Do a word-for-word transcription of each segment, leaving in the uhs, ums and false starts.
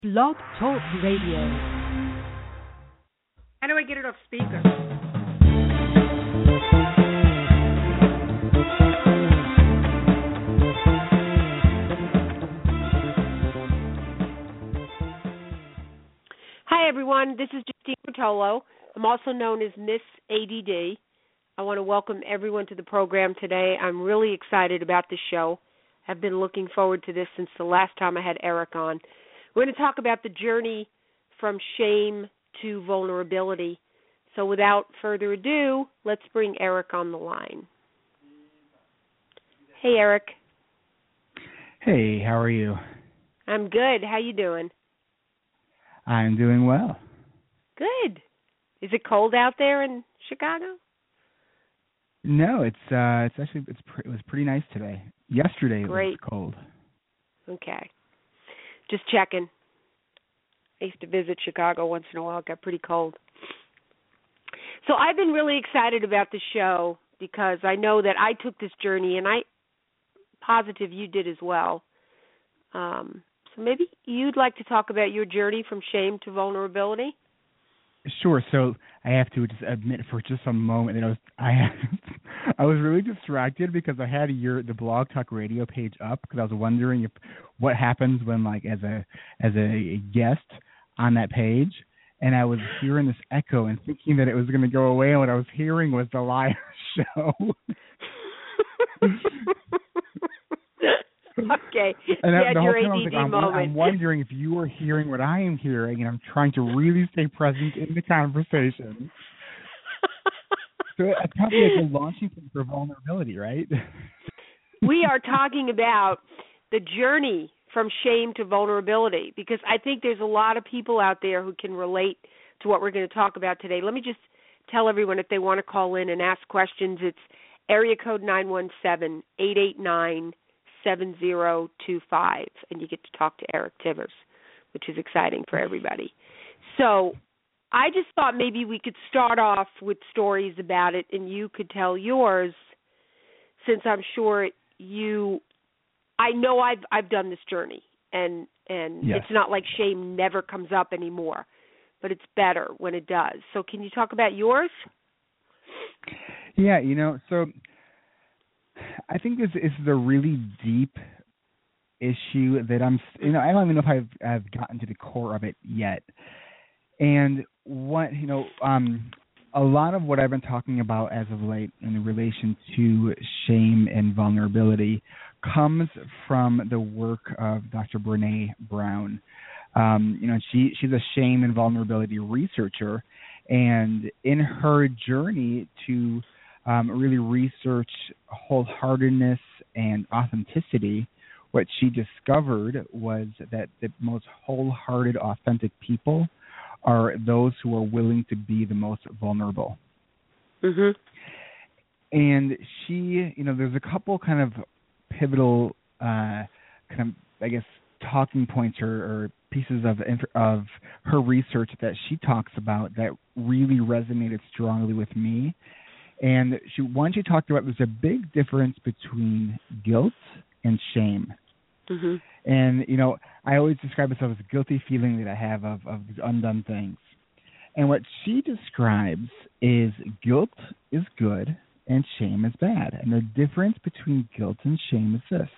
Blog Talk Radio. How do I get it off speaker? Hi, everyone. This is Justine Bertolo. I'm also known as Miss A D D. I want to welcome everyone to the program today. I'm really excited about this show. I've been looking forward to this since the last time I had Eric on. We're going to talk about the journey from shame to vulnerability. So without further ado, let's bring Eric on the line. Hey, Eric. Hey, how are you? I'm good. How you doing? I'm doing well. Good. Is it cold out there in Chicago? No, it's uh, it's actually it's pre- it was pretty nice today. Yesterday Great. It was cold. Okay. Just checking. I used to visit Chicago once in a while. It got pretty cold. So I've been really excited about the show because I know that I took this journey, and I positive you did as well. Um, so maybe you'd like to talk about your journey from shame to vulnerability? Sure. So I have to just admit for just a moment that I was I I was really distracted because I had your the Blog Talk Radio page up because I was wondering if what happens when like as a as a guest on that page, and I was hearing this echo and thinking that it was going to go away, and what I was hearing was the live show. Okay. And you that, had the your whole time I A was D D like, I'm, moment. I'm wondering if you were hearing what I am hearing, and I'm trying to really stay present in the conversation. So it's probably like a launching point for vulnerability, right? We are talking about the journey from shame to vulnerability because I think there's a lot of people out there who can relate to what we're going to talk about today. Let me just tell everyone if they want to call in and ask questions, it's area code nine one seven, eight eight nine, seven zero two five, and you get to talk to Eric Tivers, which is exciting for everybody. So I just thought maybe we could start off with stories about it, and you could tell yours, since I'm sure you, I know I've I've done this journey, and and yes. It's not like shame never comes up anymore, but it's better when it does. So can you talk about yours? Yeah, you know, so I think this is the really deep issue that I'm, you know, I don't even know if I've, I've gotten to the core of it yet. And what, you know, um, a lot of what I've been talking about as of late in relation to shame and vulnerability comes from the work of Doctor Brené Brown. Um, you know, she she's a shame and vulnerability researcher, and in her journey to um, really research wholeheartedness and authenticity, what she discovered was that the most wholehearted, authentic people are those who are willing to be the most vulnerable. Mm-hmm. And she, you know, there's a couple kind of pivotal, uh, kind of, I guess, talking points or, or pieces of of her research that she talks about that really resonated strongly with me. And she, one, she talked about there's a big difference between guilt and shame. Mm-hmm. And, you know, I always describe myself as a guilty feeling that I have of, of these undone things. And what she describes is guilt is good and shame is bad. And the difference between guilt and shame is this,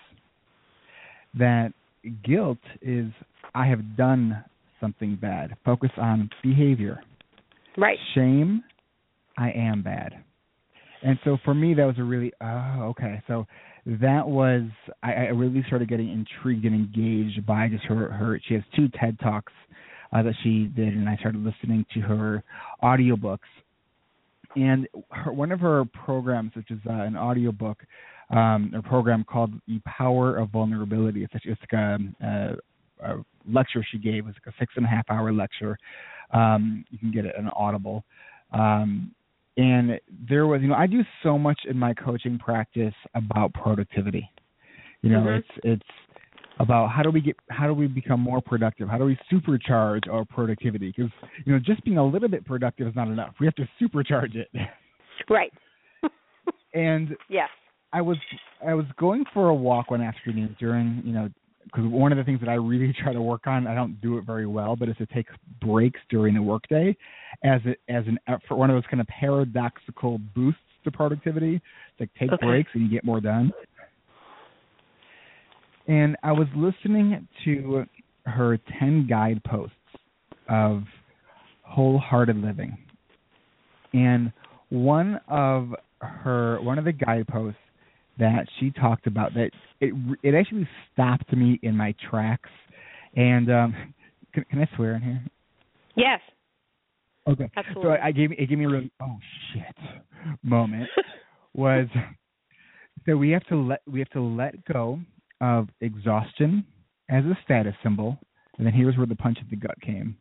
that guilt is I have done something bad. Focus on behavior. Right. Shame, I am bad. And so for me, that was a really, oh, okay. So that was, I, I really started getting intrigued and engaged by just her, her she has two TED Talks uh, that she did, and I started listening to her audiobooks. And her, one of her programs, which is uh, an audiobook, um, a program called The Power of Vulnerability. It's, it's like a, a, a lecture she gave. It was like a six and a half hour lecture. Um, you can get it on Audible. Um, And there was, you know, I do so much in my coaching practice about productivity. You know, Mm-hmm. it's it's about how do we get, how do we become more productive? How do we supercharge our productivity? Because, you know, just being a little bit productive is not enough. We have to supercharge it. Right. And yes. I was I was going for a walk one afternoon during, you know, because one of the things that I really try to work on, I don't do it very well, but is to take breaks during the workday as a, as an effort, one of those kind of paradoxical boosts to productivity. It's like take okay. breaks and you get more done. And I was listening to her ten guideposts of wholehearted living, and one of her one of the guideposts that she talked about, that it it actually stopped me in my tracks. And um, can, can I swear in here? Yes. Okay. Absolutely. So I, I gave it gave me a really oh shit moment was so we have to let we have to let go of exhaustion as a status symbol, and then here's where the punch of the gut came.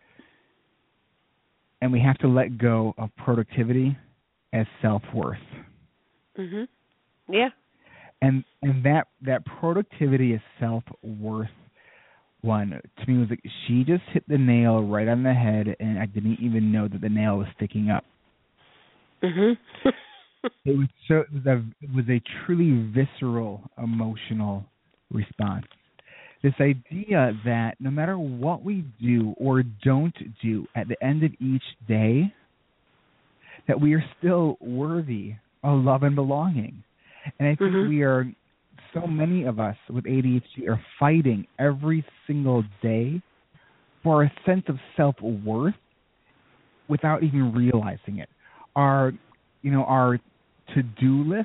And we have to let go of productivity as self-worth. Mhm. Yeah. And and that that productivity as self-worth one to me was like she just hit the nail right on the head, and I didn't even know that the nail was sticking up. Mhm. It was so it was, a, it was a truly visceral emotional response. This idea that no matter what we do or don't do at the end of each day, that we are still worthy of love and belonging. And I think mm-hmm. we are, so many of us with A D H D are fighting every single day for a sense of self-worth without even realizing it. Our, you know, our to-do lists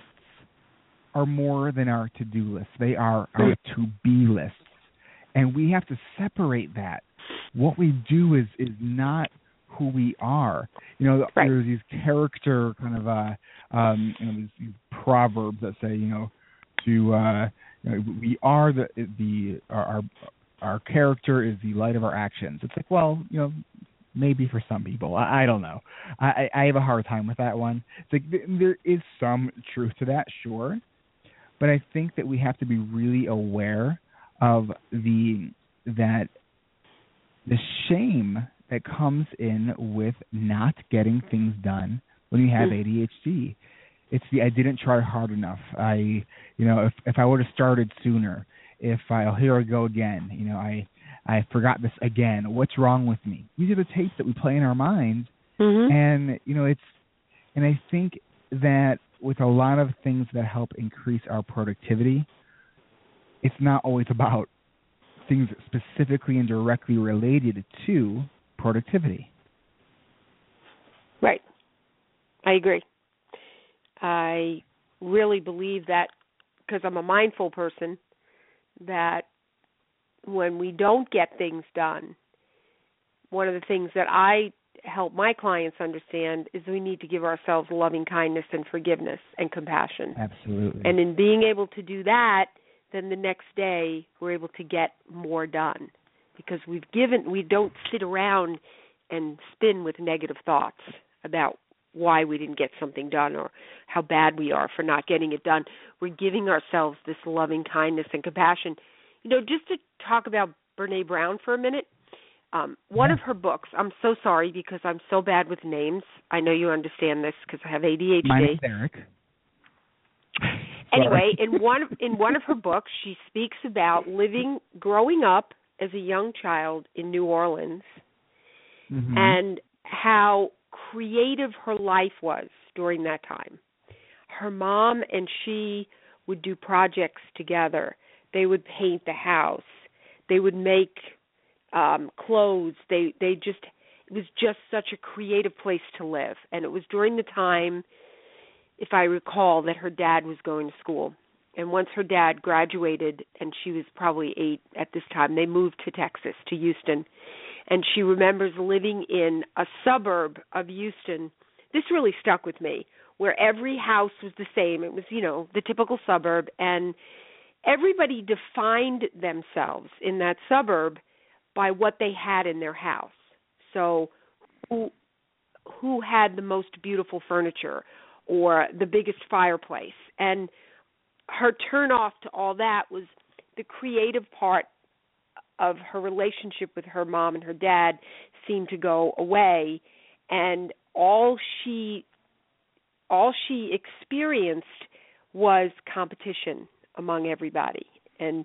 are more than our to-do lists. They are our to-be lists. And we have to separate that. What we do is, is not who we are. You know, right. there's these character kind of, uh, um, you know, these, these proverbs that say, you know, to, uh, you know, we are the, the, our, our character is the light of our actions. It's like, well, you know, maybe for some people. I, I don't know. I, I have a hard time with that one. It's like th- there is some truth to that, sure. But I think that we have to be really aware of the that the shame that comes in with not getting things done when you have A D H D. It's the I didn't try hard enough. I, you know, if if I would have started sooner, if I oh, here I go again, you know, I I forgot this again. What's wrong with me? These are the tapes that we play in our minds, mm-hmm. and you know, it's and I think that with a lot of things that help increase our productivity, it's not always about things specifically and directly related to productivity. Right. I agree. I really believe that, because I'm a mindful person, that when we don't get things done, one of the things that I help my clients understand is we need to give ourselves loving kindness and forgiveness and compassion. Absolutely. And in being able to do that, then the next day we're able to get more done, because we've given, we don't sit around and spin with negative thoughts about why we didn't get something done or how bad we are for not getting it done. We're giving ourselves this loving kindness and compassion. You know, just to talk about Brené Brown for a minute, um, one yeah. of her books, I'm so sorry because I'm so bad with names. I know you understand this because I have A D H D. My name's Eric. Anyway, in one in one of her books, she speaks about living, growing up as a young child in New Orleans, mm-hmm. and how creative her life was during that time. Her mom and she would do projects together. They would paint the house. They would make um, clothes. They they just it was just such a creative place to live. And it was during the time, if I recall, that her dad was going to school. And once her dad graduated, and she was probably eight at this time, they moved to Texas, to Houston. And she remembers living in a suburb of Houston. This really stuck with me, where every house was the same. It was, you know, the typical suburb. And everybody defined themselves in that suburb by what they had in their house. So who, who had the most beautiful furniture or the biggest fireplace. And her turnoff to all that was the creative part of her relationship with her mom and her dad seemed to go away, and all she all she experienced was competition among everybody. And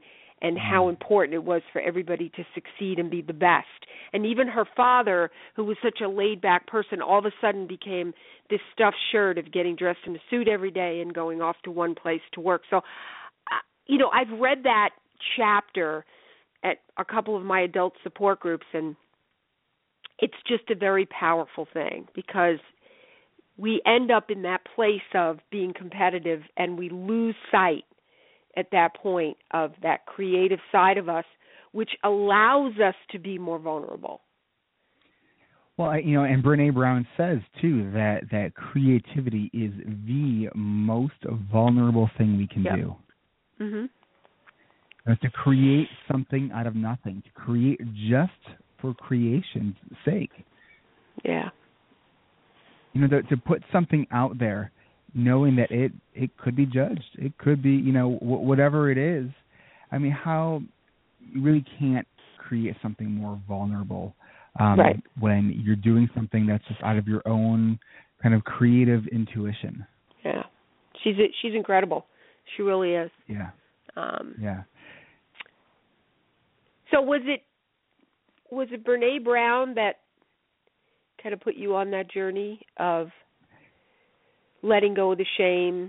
and how important it was for everybody to succeed and be the best. And even her father, who was such a laid-back person, all of a sudden became this stuffed shirt of getting dressed in a suit every day and going off to one place to work. So, you know, I've read that chapter at a couple of my adult support groups, and it's just a very powerful thing because we end up in that place of being competitive and we lose sight at that point of that creative side of us, which allows us to be more vulnerable. Well, I, you know, and Brené Brown says, too, that, that creativity is the most vulnerable thing we can yep. do. Mm-hmm. Uh, to create something out of nothing, to create just for creation's sake. Yeah. You know, to, to put something out there, knowing that it, it could be judged. It could be, you know, w- whatever it is. I mean, how you really can't create something more vulnerable um, right. when you're doing something that's just out of your own kind of creative intuition. Yeah. She's she's incredible. She really is. Yeah. Um, yeah. So was it was it Brené Brown that kind of put you on that journey of letting go of the shame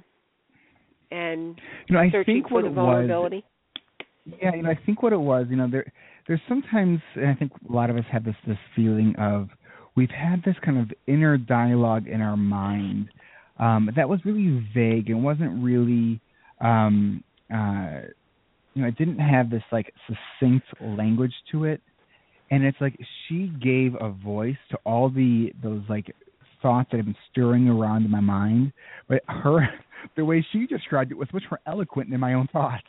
and you know, I searching think for what the it vulnerability? Was, yeah, you know, I think what it was, you know, there there's sometimes, and I think a lot of us have this this feeling of we've had this kind of inner dialogue in our mind um, that was really vague and wasn't really, um, uh, you know, it didn't have this like succinct language to it. And it's like she gave a voice to all the those like thoughts that have been stirring around in my mind. But her, the way she described it was much more eloquent than my own thoughts.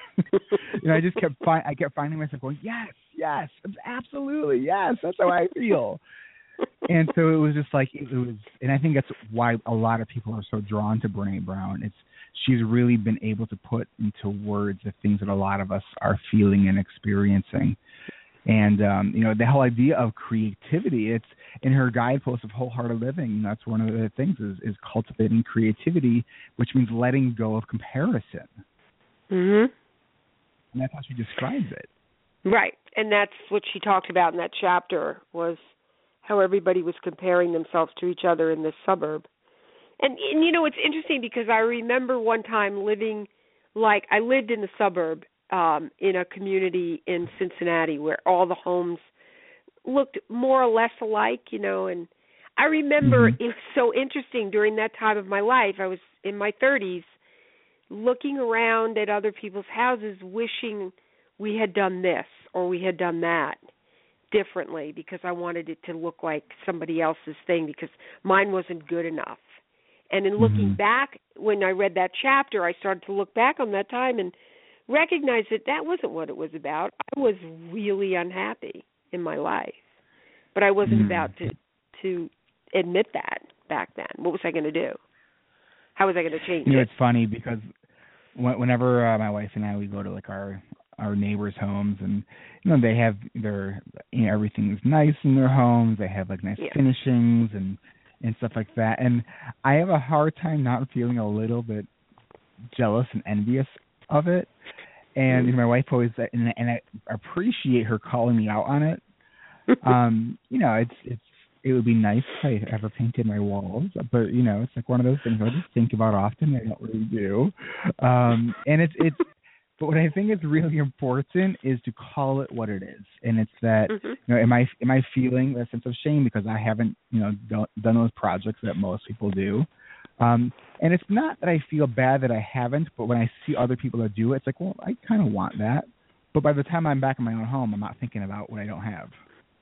you know, I just kept fi- I kept finding myself going, yes, yes, absolutely, yes, that's how I feel. And so it was just like it was, and I think that's why a lot of people are so drawn to Brené Brown. It's she's really been able to put into words the things that a lot of us are feeling and experiencing. And, um, you know, the whole idea of creativity, it's in her guidepost of wholehearted living. That's one of the things is, is cultivating creativity, which means letting go of comparison. Mm-hmm. And that's how she describes it. Right. And that's what she talked about in that chapter was how everybody was comparing themselves to each other in this suburb. And, and you know, it's interesting because I remember one time living, like, I lived in the suburb um, in a community in Cincinnati where all the homes looked more or less alike, you know, and I remember mm-hmm. it was so interesting during that time of my life. I was in my thirties looking around at other people's houses wishing we had done this or we had done that differently because I wanted it to look like somebody else's thing because mine wasn't good enough. And in looking mm-hmm. back, when I read that chapter, I started to look back on that time and recognize that that wasn't what it was about. I was really unhappy in my life, but I wasn't mm-hmm. about to to admit that back then. What was I going to do? How was I going to change you know, it? It's funny because whenever uh, my wife and I, we go to like our our neighbors' homes, and you know they have their you know everything's nice in their homes. They have like nice yeah. finishings and and stuff like that. And I have a hard time not feeling a little bit jealous and envious of it. And you know, my wife always, and, and I appreciate her calling me out on it. um, you know, it's it's it would be nice if I ever painted my walls, but you know, it's like one of those things I just think about often. I don't really do. Um, and it's it's. But what I think is really important is to call it what it is, and it's that mm-hmm. you know, am I am I feeling a sense of shame because I haven't you know done, done those projects that most people do, um, and it's not that I feel bad that I haven't, but when I see other people that do it, it's like, well, I kind of want that, but by the time I'm back in my own home, I'm not thinking about what I don't have.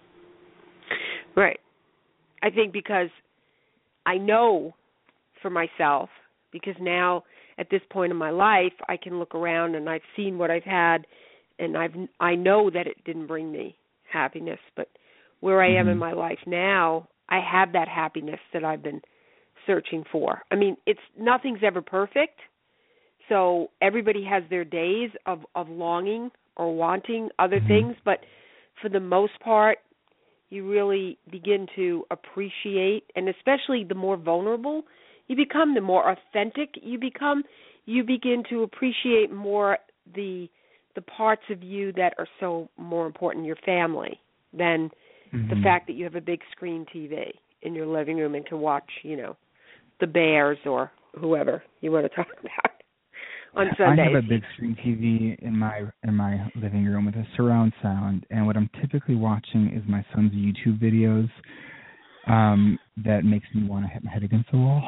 Right. I think because I know for myself, because now at this point in my life, I can look around and I've seen what I've had, and I've I know that it didn't bring me happiness. But where I mm-hmm. am in my life now, I have that happiness that I've been searching for. I mean, it's nothing's ever perfect, so everybody has their days of, of longing or wanting other mm-hmm. things. But for the most part, you really begin to appreciate, and especially the more vulnerable you become, the more authentic you become, you begin to appreciate more the the parts of you that are so more important, your family, than mm-hmm. the fact that you have a big screen T V in your living room and can watch, you know, the Bears or whoever you want to talk about on Sundays. I have a big screen T V in my in my living room with a surround sound, and what I'm typically watching is my son's YouTube videos. Um, that makes me want to hit my head against the wall.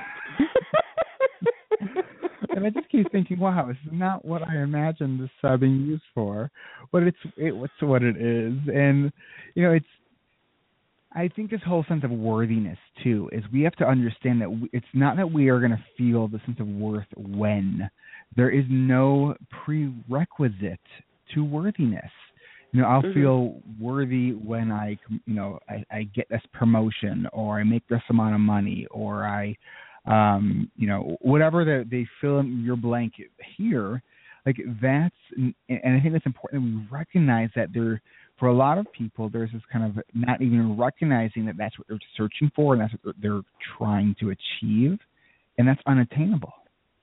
And I just keep thinking, wow, this is not what I imagined this uh, being used for, but it's it, it's what it is. And, you know, it's, I think this whole sense of worthiness, too, is we have to understand that we, it's not that we are going to feel the sense of worth when. There is no prerequisite to worthiness. You know, I'll mm-hmm. feel worthy when I, you know, I, I get this promotion, or I make this amount of money, or I, um, you know, whatever the, they fill in your blank here. Like that's, and I think it's important that we recognize that there, for a lot of people, there's this kind of not even recognizing that that's what they're searching for and that's what they're trying to achieve, and that's unattainable.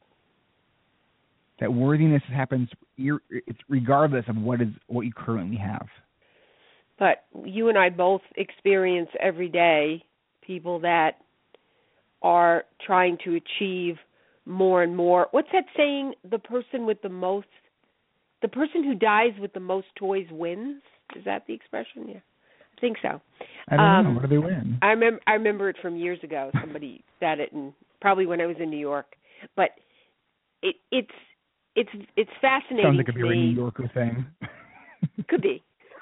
That worthiness happens it's regardless of what is what you currently have. But you and I both experience every day people that are trying to achieve more and more. What's that saying? The person with the most, the person who dies with the most toys wins. Is that the expression? Yeah, I think so. I don't um, know. What do they win? I remember. I remember it from years ago. Somebody said it, and probably when I was in New York. But it, it's it's it's fascinating. Sounds like a to very me. New Yorker thing. Could be.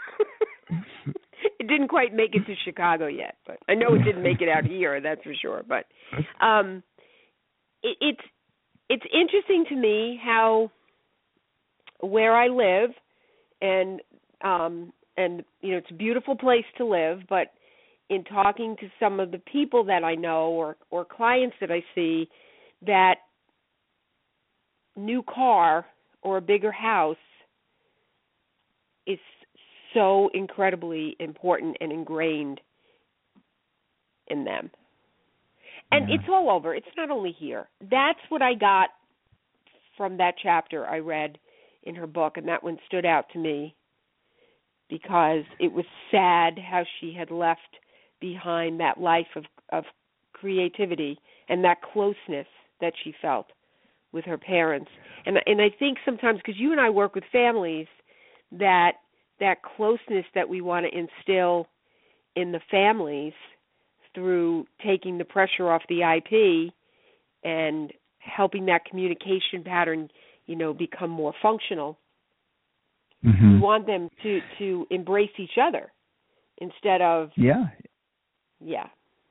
It didn't quite make it to Chicago yet, but I know it didn't make it out here. That's for sure. But um, it, it's it's interesting to me how where I live, and um, and you know it's a beautiful place to live. But in talking to some of the people that I know or or clients that I see, that new car or a bigger house is so incredibly important and ingrained in them. And yeah. it's all over. It's not only here. That's what I got from that chapter I read in her book, and that one stood out to me because it was sad how she had left behind that life of, of creativity and that closeness that she felt with her parents. And, and I think sometimes, because you and I work with families, that that closeness that we want to instill in the families through taking the pressure off the I P and helping that communication pattern, you know, become more functional. Mm-hmm. We want them to, to embrace each other instead of yeah, yeah.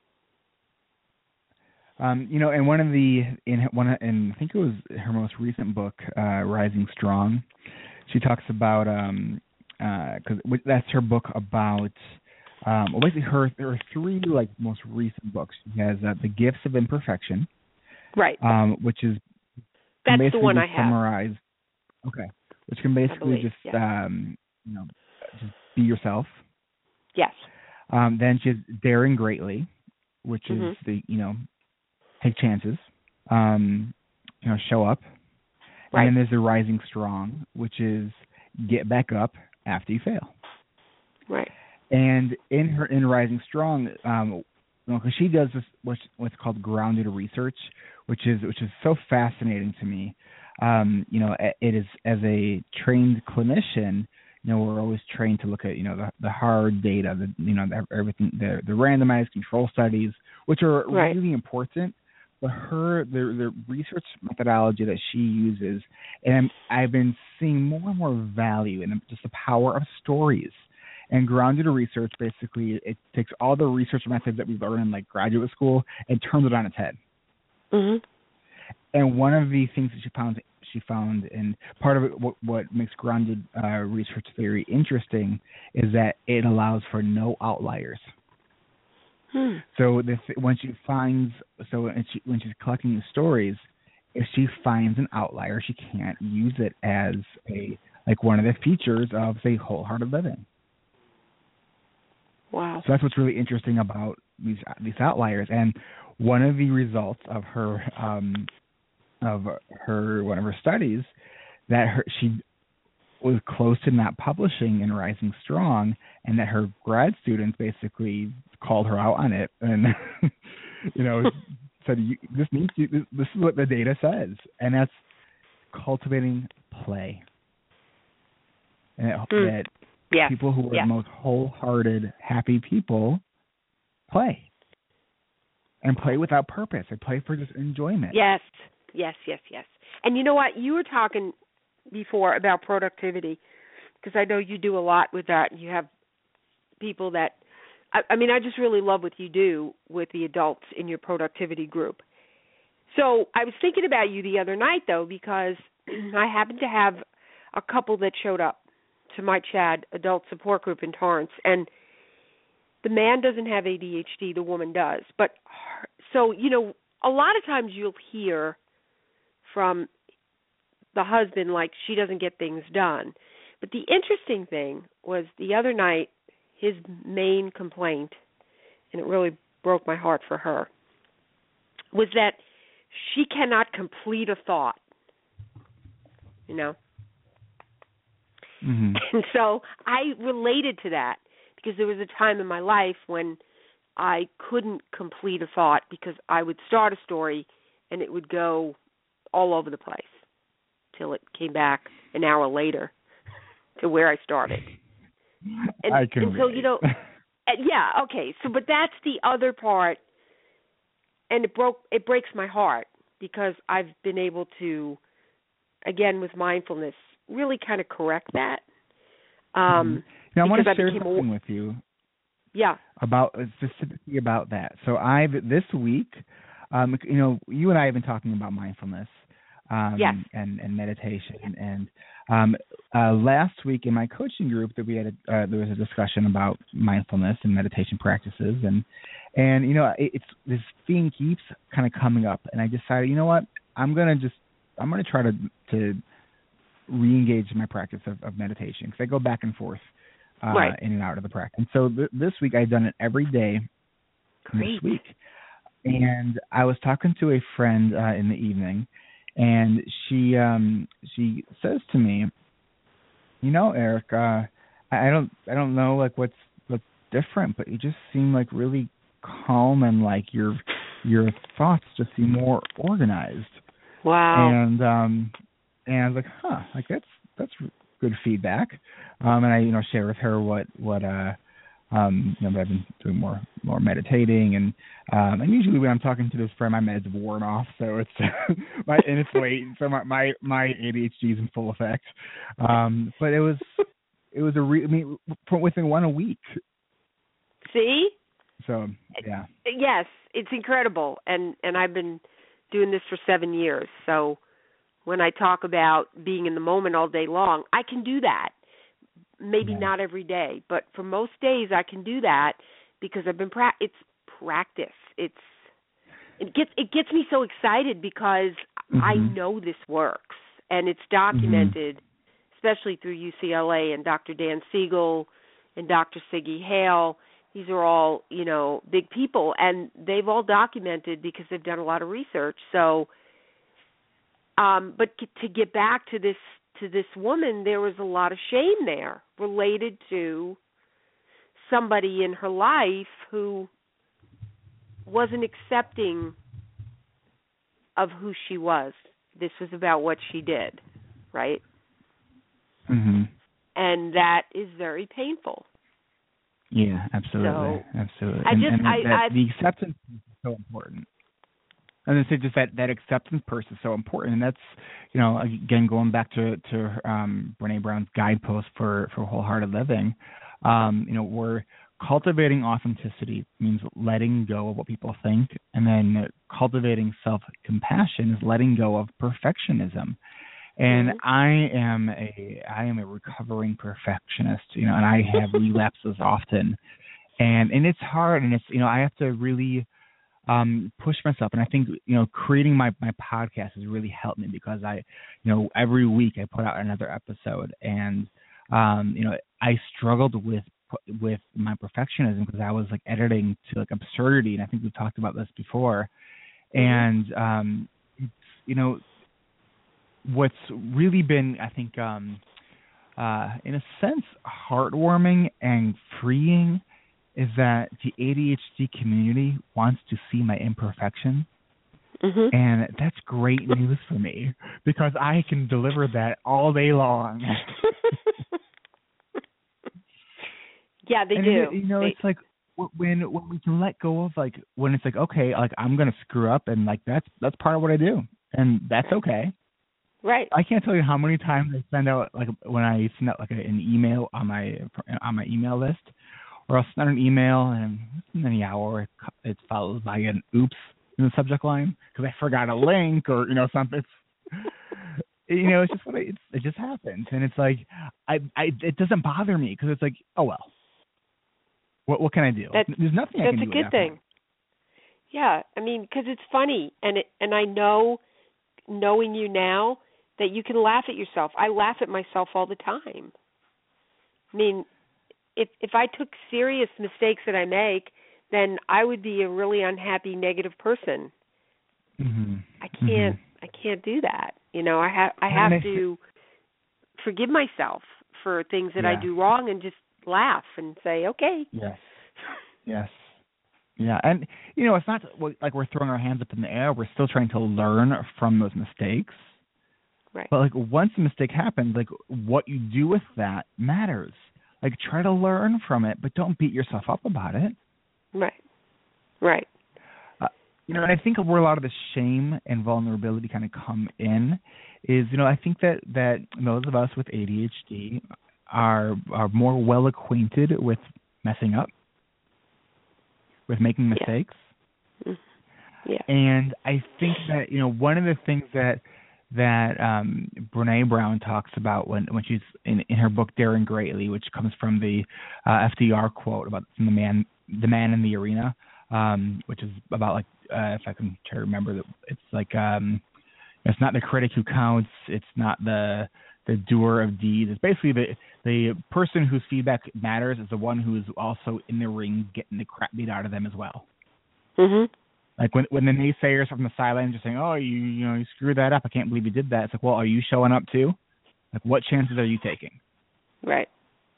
Um, you know, and one of the in one in I think it was her most recent book, uh, Rising Strong, she talks about. Um, because uh, that's her book about, um, well, basically her there are three like most recent books. She has uh, The Gifts of Imperfection, right? Um, which is that's basically the one I summarize, have. Okay, which can basically believe, just yeah. um, you know just be yourself. Yes. Um, then she has Daring Greatly, which mm-hmm. is the you know take chances, um, you know show up, right. and then there's the Rising Strong, which is get back up after you fail. Right. And in her in Rising Strong, um, because she does this what's, what's called grounded research, which is which is so fascinating to me. Um, you know, it is as a trained clinician, you know, we're always trained to look at you know the, the hard data, the you know the, everything, the the randomized control studies, which are right. really important. But her, the, the research methodology that she uses, and I've been seeing more and more value in just the power of stories. And grounded research, basically, it takes all the research methods that we learn in like graduate school and turns it on its head. Mm-hmm. And one of the things that she found, she found, and part of it, what, what makes grounded uh, research very interesting, is that it allows for no outliers. Hmm. So this, when she finds, so when, she, when she's collecting the stories, if she finds an outlier, she can't use it as a like one of the features of, say, wholehearted living. Wow. So that's what's really interesting about these these outliers. And one of the results of her um, of her one of her studies that her she was close to not publishing in Rising Strong, and that her grad students basically called her out on it, and you know said, you, "This needs to. This, this is what the data says," and that's cultivating play. And it, mm. that yes. people who are yes. the most wholehearted, happy people play. And play without purpose. They play for just enjoyment. Yes, yes, yes, yes. And you know what? You were talking before about productivity, because I know you do a lot with that. You have people that, I, I mean, I just really love what you do with the adults in your productivity group. So I was thinking about you the other night, though, because I happened to have a couple that showed up to my CHAD adult support group in Torrance, and the man doesn't have A D H D, the woman does. But her, so, you know, a lot of times you'll hear from the husband, like, she doesn't get things done. But the interesting thing was the other night, his main complaint, and it really broke my heart for her, was that she cannot complete a thought, you know. Mm-hmm. And so I related to that, because there was a time in my life when I couldn't complete a thought because I would start a story and it would go all over the place till it came back an hour later to where I started. And, I can and so, you know, yeah, okay. So, but that's the other part, and it broke. It breaks my heart, because I've been able to, again, with mindfulness, really kind of correct that. Um, now, I want to I share became something a, with you. Yeah. About specifically about that. So I've this week, um, you know, you and I have been talking about mindfulness, um, yes. and, and meditation, and um, uh, last week in my coaching group that we had, a, uh, there was a discussion about mindfulness and meditation practices, and and you know, it, it's this theme keeps kind of coming up, and I decided, you know what, I'm gonna just I'm gonna try to to re-engage in my practice of, of meditation, because I go back and forth. Uh, right. in and out of the practice. And so th- this week I've done it every day Great. this week. And I was talking to a friend uh, in the evening, and she um, she says to me, "You know, Eric, uh, I don't I don't know like what's what's different, but you just seem like really calm, and like your your thoughts just seem more organized." Wow. And um, and I was like, "Huh, like that's that's." good feedback, um, and I, you know, share with her what what uh, um, you know, I've been doing more more meditating, and um, and usually when I'm talking to this friend, my meds have worn off, so it's my and it's late, so my my, my A D H D is in full effect. Um, but it was it was a re- I mean, from within one a week. See? So yeah. Yes, it's incredible, and and I've been doing this for seven years, so. When I talk about being in the moment all day long, I can do that. Maybe yeah. not every day, but for most days I can do that because I've been pra- it's practice. It's it gets it gets me so excited because mm-hmm. I know this works, and it's documented, mm-hmm. especially through U C L A and Doctor Dan Siegel and Doctor Siggy Hale. These are all, you know, big people, and they've all documented because they've done a lot of research. So Um, but to get back to this to this woman, there was a lot of shame there related to somebody in her life who wasn't accepting of who she was. This was about what she did, right? Mm-hmm. And that is very painful. Yeah, absolutely, so, absolutely. I and, just, and I, that, I, the acceptance is so important. And I say just that, that acceptance piece is so important, and that's, you know, again going back to to um, Brené Brown's guidepost for for wholehearted living. Um, you know, we're cultivating authenticity means letting go of what people think, and then cultivating self-compassion is letting go of perfectionism. And mm-hmm. I am a I am a recovering perfectionist, you know, and I have relapses often, and and it's hard, and it's, you know, I have to really um, push myself. And I think, you know, creating my, my podcast has really helped me because I, you know, every week I put out another episode, and, um, you know, I struggled with, with my perfectionism because I was like editing to like absurdity. And I think we've talked about this before. Mm-hmm. And, um, you know, what's really been, I think, um, uh, in a sense, heartwarming and freeing is that the A D H D community wants to see my imperfection. Mm-hmm. And that's great news for me because I can deliver that all day long. Yeah, they and do. It, you know, they... it's like when when we can let go of like when it's like okay, like I'm gonna screw up and like that's that's part of what I do, and that's okay. Right. I can't tell you how many times I send out like when I send out like a, an email on my on my email list, or I'll send an email and in an hour it's followed by an oops in the subject line because I forgot a link or you know something. It's, you know, it's just what I, it's, it just happens, and it's like I, I it doesn't bother me because it's like oh well, what what can I do? That's, There's nothing I that's can do. That's a good thing. Point. Yeah, I mean, because it's funny, and it, and I know, knowing you now, that you can laugh at yourself. I laugh at myself all the time. I mean, if if I took serious mistakes that I make, then I would be a really unhappy, negative person. Mm-hmm. I can't. Mm-hmm. I can't do that. You know, I have. I have I to forgive myself for things that yeah. I do wrong, and just laugh and say, okay. Yes. Yes. Yeah, and you know, it's not like we're throwing our hands up in the air. We're still trying to learn from those mistakes. Right. But like once a mistake happens, like what you do with that matters. Like try to learn from it, but don't beat yourself up about it. Right. Right. Uh, you know, and I think where a lot of the shame and vulnerability kind of come in is, you know, I think that, that those of us with A D H D are are more well acquainted with messing up, with making mistakes. Yeah. Yeah. And I think that, you know, one of the things that that um, Brene Brown talks about when, when she's in, in her book Daring Greatly, which comes from the uh, F D R quote about from the man the man in the arena, um, which is about like uh, if I can try to remember that it's like um, it's not the critic who counts, it's not the the doer of deeds. It's basically the the person whose feedback matters is the one who is also in the ring getting the crap beat out of them as well. Mhm. Like when when the naysayers from the sidelines are saying, "Oh, you you know you screwed that up. I can't believe you did that." It's like, well, are you showing up too? Like, what chances are you taking? Right.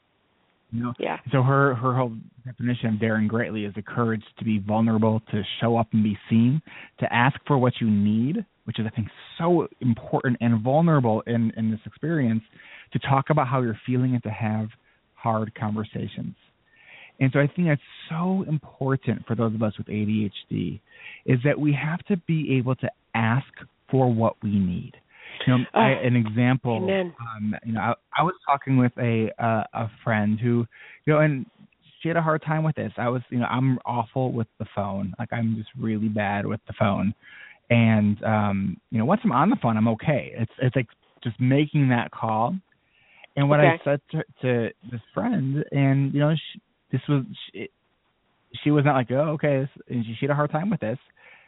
You know. Yeah. So her her whole definition of daring greatly is the courage to be vulnerable, to show up and be seen, to ask for what you need, which is I think so important and vulnerable in in this experience, to talk about how you're feeling and to have hard conversations. And so I think that's so important for those of us with A D H D is that we have to be able to ask for what we need. You know, oh, I, an example. Amen. Um, you know, I, I was talking with a uh, a friend who, you know, and she had a hard time with this. I was, you know, I'm awful with the phone. Like I'm just really bad with the phone. And um, you know, once I'm on the phone, I'm okay. It's it's like just making that call. And what okay. I said to, to this friend, and you know, she, this was she, she was not like, oh, okay, this, and she, she had a hard time with this.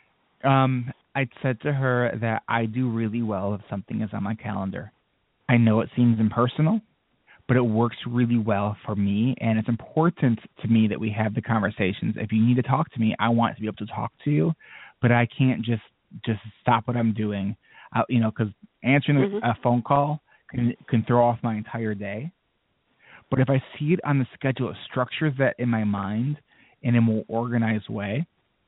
Um, I said to her that I do really well if something is on my calendar. I know it seems impersonal, but it works really well for me, and it's important to me that we have the conversations. If you need to talk to me, I want to be able to talk to you, but I can't just just stop what I'm doing, I, you know, because answering mm-hmm. a phone call can can throw off my entire day. But if I see it on the schedule, it structures that in my mind in a more organized way.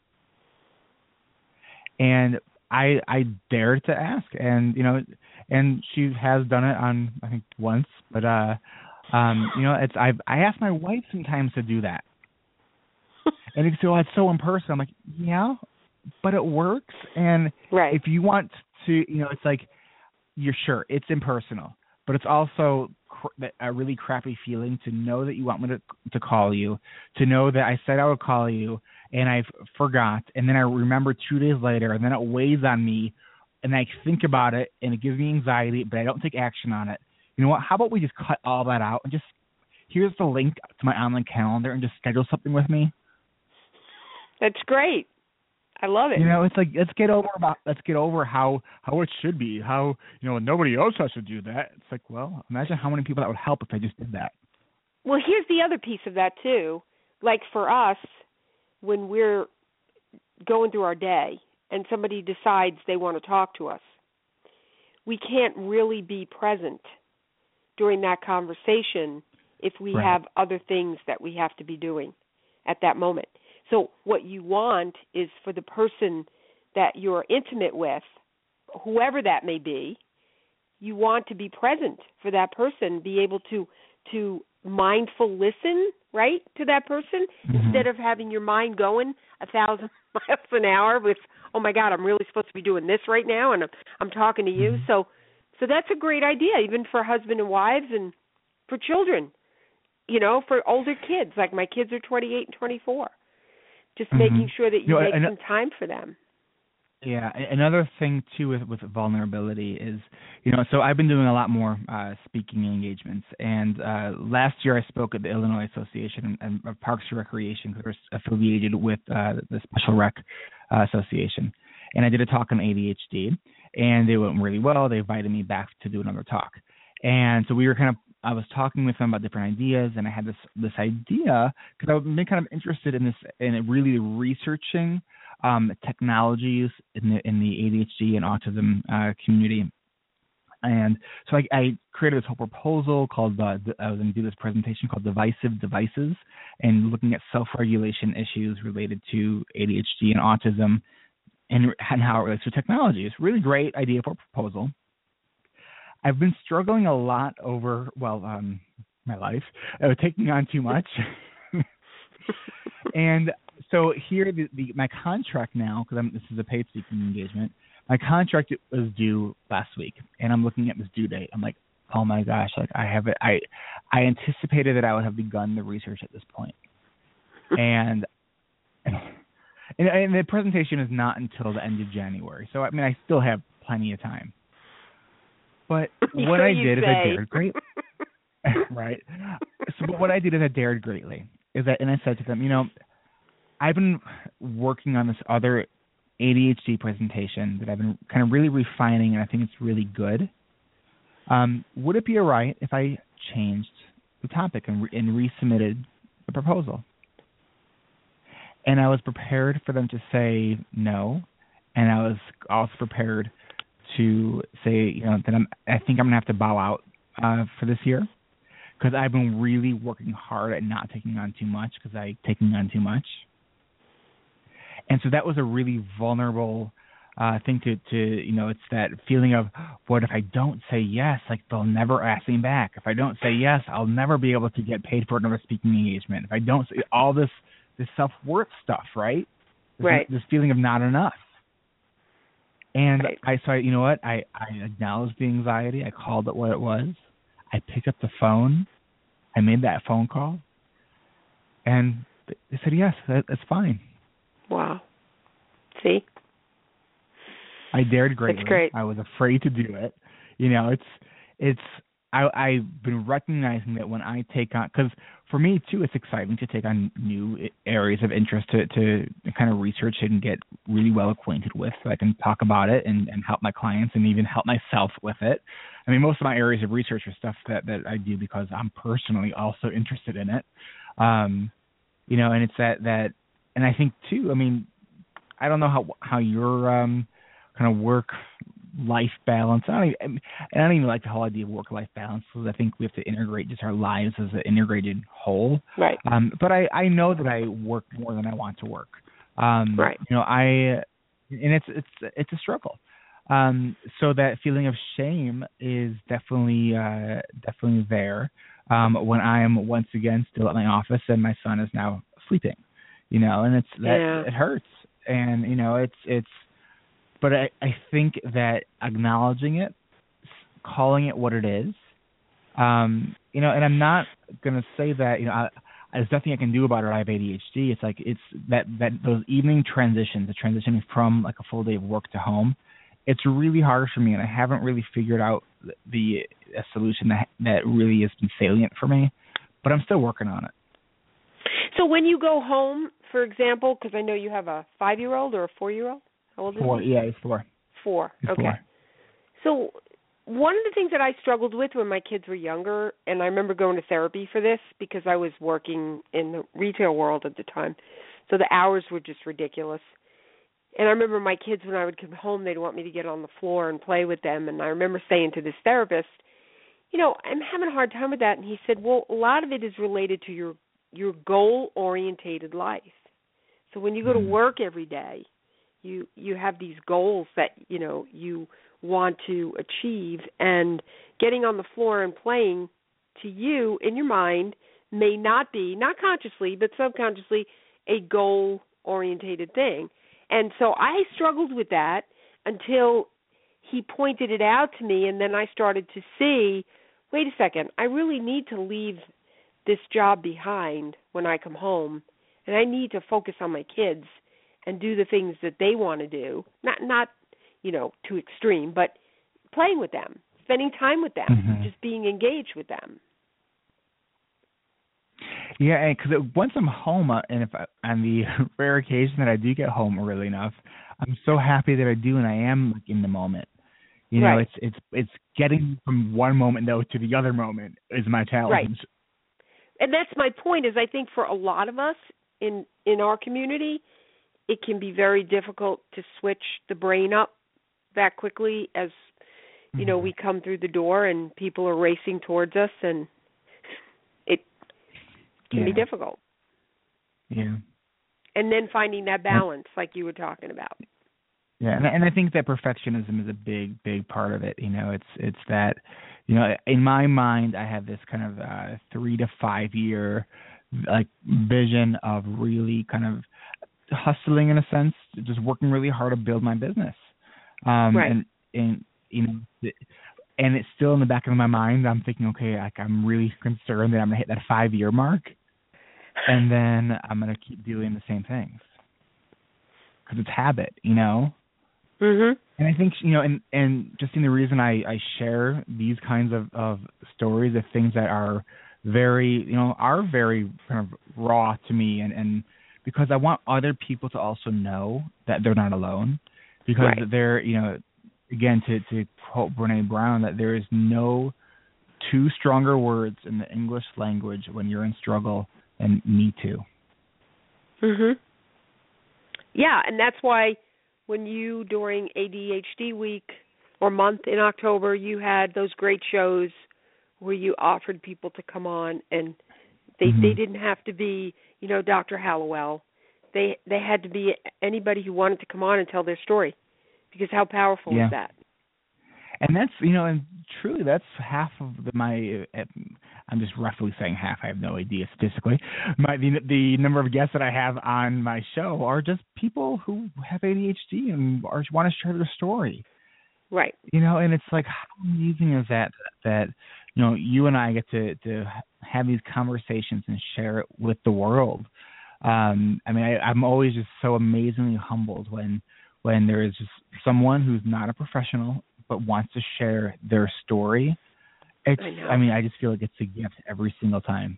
And I I dared to ask, and you know, and she has done it on I think once, but uh, um, you know, it's I I ask my wife sometimes to do that, and it's so it's so impersonal. I'm like, yeah, but it works. And right. if you want to, you know, it's like you're sure it's impersonal, but it's also cr- a really crappy feeling to know that you want me to to call you, to know that I said I would call you. And I forgot, and then I remember two days later, and then it weighs on me, and I think about it, and it gives me anxiety, but I don't take action on it. You know what? How about we just cut all that out and just here's the link to my online calendar and just schedule something with me? That's great. I love it. You know, it's like let's get over about let's get over how how it should be. How you know nobody else has to do that. It's like, well, imagine how many people that would help if I just did that. Well, here's the other piece of that too. Like for us, when we're going through our day and somebody decides they want to talk to us, we can't really be present during that conversation if we Right. have other things that we have to be doing at that moment. So what you want is for the person that you're intimate with, whoever that may be, you want to be present for that person, be able to to mindful listen, right, to that person, Mm-hmm. instead of having your mind going a thousand miles an hour with, oh my God, I'm really supposed to be doing this right now, and I'm, I'm talking to you. Mm-hmm. So, so that's a great idea, even for husband and wives and for children. You know, for older kids, like my kids are twenty-eight and twenty-four. Just Mm-hmm. making sure that you, You know, make and- some time for them. Yeah, a- another thing too with, with vulnerability is, you know, so I've been doing a lot more uh, speaking engagements, and uh, last year I spoke at the Illinois Association and, of Parks and Recreation, because we're affiliated with uh, the Special Rec uh, Association, and I did a talk on A D H D, and it went really well. They invited me back to do another talk, and so we were kind of, I was talking with them about different ideas, and I had this this idea because I've been kind of interested in this, in really researching Um, technologies in the in the A D H D and autism uh, community, and so I, I created this whole proposal called. Uh, I was going to do this presentation called "Divisive Devices," and looking at self-regulation issues related to A D H D and autism, and, and how it relates to technology. It's a really great idea for a proposal. I've been struggling a lot over well, um, my life, uh, taking on too much, and. So here, the, the, my contract now, because this is a paid speaking engagement, my contract was due last week, and I'm looking at this due date. I'm like, oh my gosh, like I have it. I I anticipated that I would have begun the research at this point, and, and and the presentation is not until the end of January. So I mean, I still have plenty of time. But what so I you did is say. I dared great, right? So but what I did is I dared greatly. Is that, and I said to them, you know, I've been working on this other A D H D presentation that I've been kind of really refining, and I think it's really good. Um, would it be all right if I changed the topic and, re- and resubmitted the proposal? And I was prepared for them to say no, and I was also prepared to say, you know, that I'm, I think I'm going to have to bow out uh, for this year, because I've been really working hard at not taking on too much, because I taking on too much. And so that was a really vulnerable uh, thing to, to, you know, it's that feeling of, what if I don't say yes? Like, they'll never ask me back. If I don't say yes, I'll never be able to get paid for another speaking engagement. If I don't say all this, this self-worth stuff, right? This, Right. This feeling of not enough. And Right. I, so I, you know what? I, I acknowledged the anxiety. I called it what it was. I picked up the phone. I made that phone call. And they said, yes, that, that's fine. Wow. See? I dared greatly. That's great. I was afraid to do it. You know, it's it's. I, I've been recognizing that when I take on, because for me too, it's exciting to take on new areas of interest to to kind of research and get really well acquainted with, so I can talk about it and, and help my clients and even help myself with it. I mean, most of my areas of research are stuff that, that I do because I'm personally also interested in it. Um, you know, and it's that that. And I think too, I mean, I don't know how how your um, kind of work-life balance. I don't, even, I don't even like the whole idea of work-life balance, because I think we have to integrate just our lives as an integrated whole. Right. Um, but I, I know that I work more than I want to work. Um, Right. You know, I and it's it's it's a struggle. Um, so that feeling of shame is definitely uh, definitely there um, when I am once again still at my office and my son is now sleeping. You know, and it's that Yeah. it hurts, and you know, it's it's. But I, I think that acknowledging it, calling it what it is, um, you know, and I'm not gonna say that, you know, I, there's nothing I can do about it. I have A D H D. It's like it's that that those evening transitions, the transitioning from like a full day of work to home, it's really hard for me, and I haven't really figured out the, the a solution that that really has been salient for me. But I'm still working on it. So when you go home, for example, because I know you have a five-year-old or a four-year-old? How old is Four, he? yeah, it's four. Four. It's Okay. four. So one of the things that I struggled with when my kids were younger, and I remember going to therapy for this because I was working in the retail world at the time, so the hours were just ridiculous. And I remember my kids, when I would come home, they'd want me to get on the floor and play with them. And I remember saying to this therapist, you know, I'm having a hard time with that. And he said, well, a lot of it is related to your your goal-orientated life. So when you go to work every day, you you have these goals that, you know, you want to achieve, and getting on the floor and playing to you in your mind may not be, not consciously, but subconsciously, a goal-orientated thing. And so I struggled with that until he pointed it out to me, and then I started to see, wait a second, I really need to leave this job behind when I come home, and I need to focus on my kids and do the things that they want to do. Not, not, you know, too extreme, but playing with them, spending time with them, mm-hmm. just being engaged with them. Yeah, because once I'm home, uh, and if I, on the rare occasion that I do get home early enough, I'm so happy that I do, and I am like, in the moment. You know, right. it's it's it's getting from one moment though to the other moment is my challenge. Right. And that's my point. Is I think for a lot of us in in our community, it can be very difficult to switch the brain up that quickly as you know, we come through the door and people are racing towards us, and it can yeah. be difficult. Yeah. And then finding that balance, like you were talking about. Yeah, and, and I think that perfectionism is a big, big part of it. You know, it's it's that, you know, in my mind, I have this kind of uh, three to five year like vision of really kind of hustling in a sense, just working really hard to build my business. Um, right. And and you know, and it's still in the back of my mind. I'm thinking, okay, like I'm really concerned that I'm gonna hit that five year mark, and then I'm gonna keep doing the same things because it's habit, you know. Mhm. And I think, you know, and and just in the reason I, I share these kinds of, of stories of things that are very, you know, are very kind of raw to me, and, and because I want other people to also know that they're not alone, because right. they're, you know, again, to, to quote Brené Brown, that there is no two stronger words in the English language when you're in struggle than me too. Mhm. Yeah, and that's why when you, during A D H D week or month in October, you had those great shows where you offered people to come on, and they mm-hmm. they didn't have to be, you know, Doctor Hallowell. They they had to be anybody who wanted to come on and tell their story, because how powerful yeah. is that? And that's, you know, and truly that's half of the, my, uh, I'm just roughly saying half, I have no idea statistically, my the, the number of guests that I have on my show are just people who have A D H D and are, want to share their story. Right. You know, and it's like, how amazing is that, that, you know, you and I get to, to have these conversations and share it with the world. Um, I mean, I, I'm always just so amazingly humbled when, when there is just someone who's not a professional but wants to share their story. It's, I, I mean, I just feel like it's a gift every single time.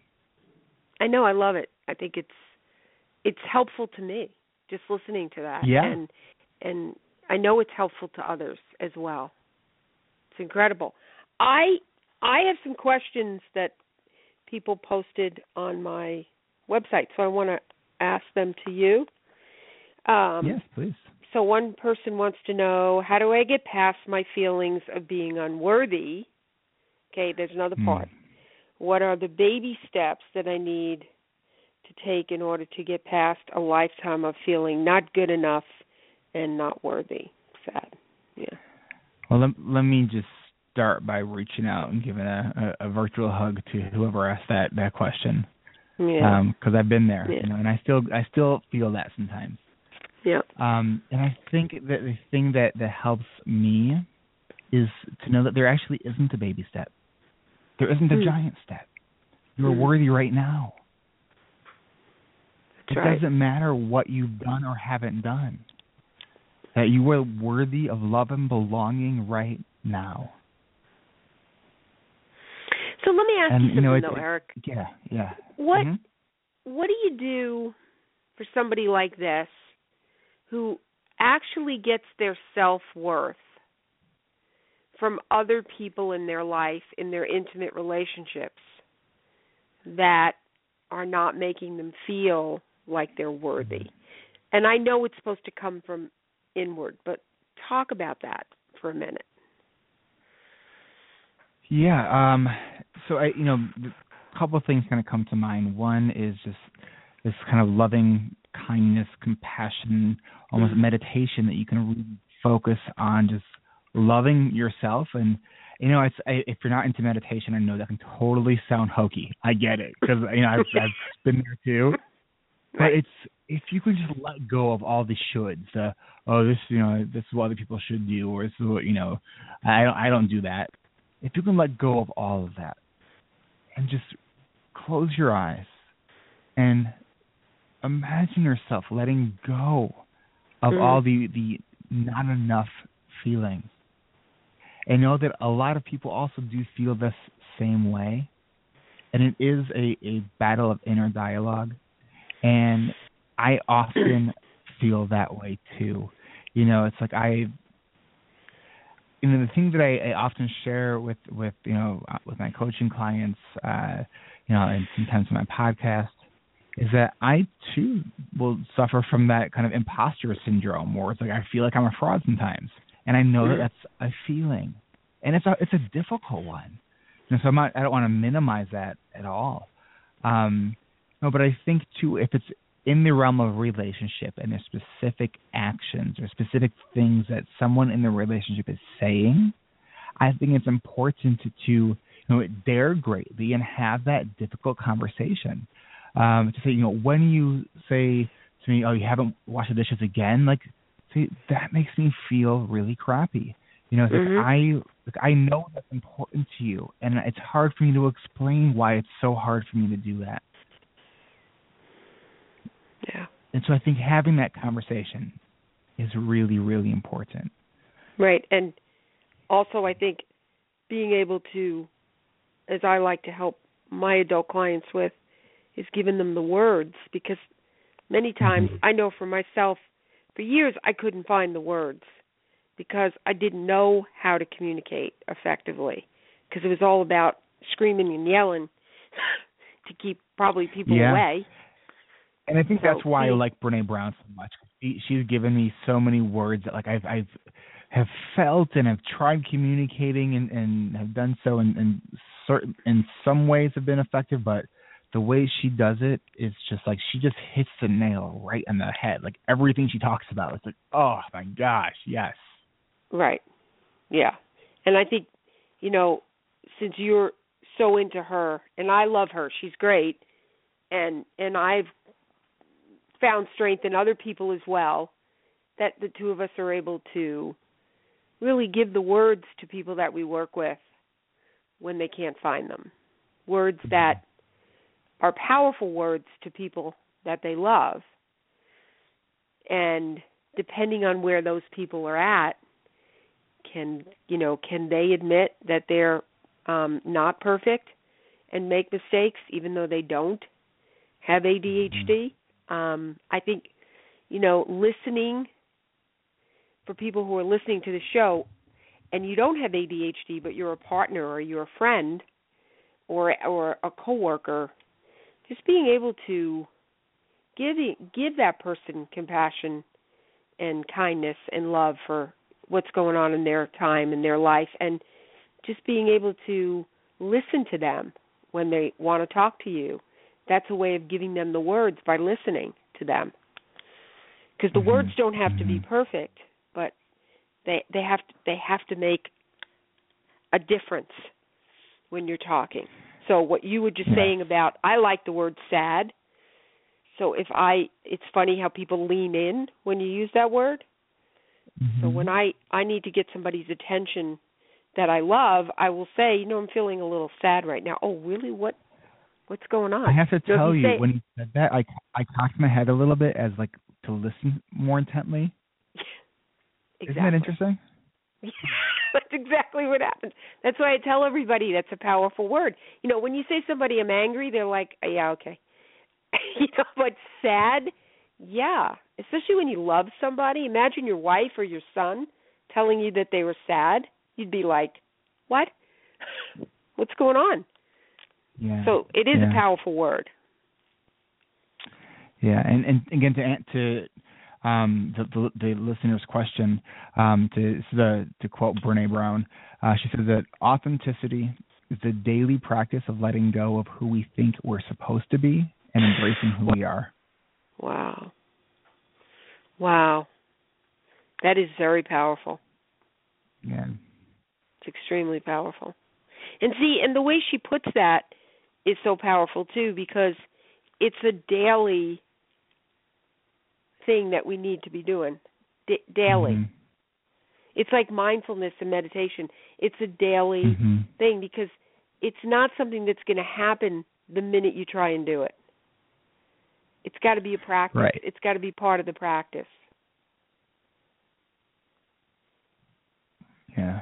I know, I love it. I think it's it's helpful to me just listening to that. Yeah. And and I know it's helpful to others as well. It's incredible. I I have some questions that people posted on my website, so I want to ask them to you. Um, yes, please. So one person wants to know, how do I get past my feelings of being unworthy? Okay, there's another part. Mm. What are the baby steps that I need to take in order to get past a lifetime of feeling not good enough and not worthy? Sad. Yeah. Well, let, let me just start by reaching out and giving a, a, a virtual hug to whoever asked that, that question. Yeah. Because um, I've been there, yeah. you know, and I still I still feel that sometimes. Yeah. Um, and I think that the thing that, that helps me is to know that there actually isn't a baby step. There isn't a mm. giant step. You're mm. worthy right now. That's it right. doesn't matter what you've done or haven't done. That you are worthy of love and belonging right now. So let me ask and, you something, you know, it, though, Eric. Yeah, yeah. What mm-hmm. What do you do for somebody like this who actually gets their self-worth from other people in their life, in their intimate relationships, that are not making them feel like they're worthy? And I know it's supposed to come from inward, but talk about that for a minute. Yeah. Um, so I, you know, a couple of things kind of come to mind. One is just this kind of loving kindness, compassion, almost Mm-hmm. meditation that you can really focus on just loving yourself. And you know, it's I, if you're not into meditation, I know that can totally sound hokey. I get it because you know I've, I've been there too. But Right. it's if you can just let go of all the shoulds, uh, oh this you know this is what other people should do, or this is what you know I don't I don't do that. If you can let go of all of that and just close your eyes and imagine yourself letting go of Mm-hmm. all the the not enough feelings, and know that a lot of people also do feel this same way, and it is a, a battle of inner dialogue. And I often feel that way too. You know, it's like I, you know, the thing that I, I often share with, with you know with my coaching clients, uh, you know, and sometimes on my podcast, is that I too will suffer from that kind of imposter syndrome, where it's like I feel like I'm a fraud sometimes, and I know that that's a feeling, and it's a it's a difficult one. And so I'm not, I don't want to minimize that at all. Um, no, but I think too, if it's in the realm of relationship and there's specific actions or specific things that someone in the relationship is saying, I think it's important to, to you know, dare greatly and have that difficult conversation. Um, to say, you know, when you say to me, oh, you haven't washed the dishes again, like, see, that makes me feel really crappy. You know, it's Mm-hmm. like I, like, I know that's important to you, and it's hard for me to explain why it's so hard for me to do that. Yeah. And so I think having that conversation is really, really important. Right. And also I think being able to, as I like to help my adult clients with, is giving them the words, because many times, Mm-hmm. I know for myself, for years I couldn't find the words because I didn't know how to communicate effectively, because it was all about screaming and yelling to keep probably people Yeah. away. And I think So, that's why I being, like Brene Brown so much. She, she's given me so many words that like I've I've have felt and have tried communicating and, and have done so, and, and certain in some ways have been effective, but the way she does it is just like she just hits the nail right on the head. Like everything she talks about, it's like, oh my gosh, yes. Right. Yeah. And I think, you know, since you're so into her, and I love her, she's great, and and I've found strength in other people as well, that the two of us are able to really give the words to people that we work with when they can't find them. Words that are powerful words to people that they love. And depending on where those people are at, can, you know, can they admit that they're um, not perfect and make mistakes even though they don't have A D H D? Mm-hmm. Um, I think, you know, listening, for people who are listening to the show and you don't have A D H D, but you're a partner or you're a friend or or a coworker, just being able to give give that person compassion and kindness and love for what's going on in their time and their life, and just being able to listen to them when they want to talk to you. That's a way of giving them the words, by listening to them. Because the mm-hmm. words don't have mm-hmm. to be perfect, but they they have to, they have to make a difference when you're talking. So what you were just yeah. saying about, I like the word sad. So if I, it's funny how people lean in when you use that word. Mm-hmm. So when I, I need to get somebody's attention that I love, I will say, you know, I'm feeling a little sad right now. Oh, really? What? What's going on? I have to so tell you, you, say, when you said that, I, I cocked my head a little bit as like to listen more intently. Exactly. Isn't that interesting? That's exactly what happens. That's why I tell everybody that's a powerful word. You know, when you say somebody, I'm angry, they're like, oh, yeah, okay. You know, but sad, yeah. Especially when you love somebody. Imagine your wife or your son telling you that they were sad. You'd be like, what? What's going on? Yeah. So it is yeah. a powerful word. Yeah, and, and again, to to um, the, the, the listener's question, um, to, the, to quote Brené Brown, uh, she says that authenticity is the daily practice of letting go of who we think we're supposed to be and embracing who we are. Wow. Wow. That is very powerful. Yeah. It's extremely powerful. And see, and the way she puts that is so powerful too, because it's a daily thing that we need to be doing D- daily. Mm-hmm. It's like mindfulness and meditation. It's a daily mm-hmm. thing, because it's not something that's going to happen the minute you try and do it. It's got to be a practice. Right. It's got to be part of the practice. Yeah.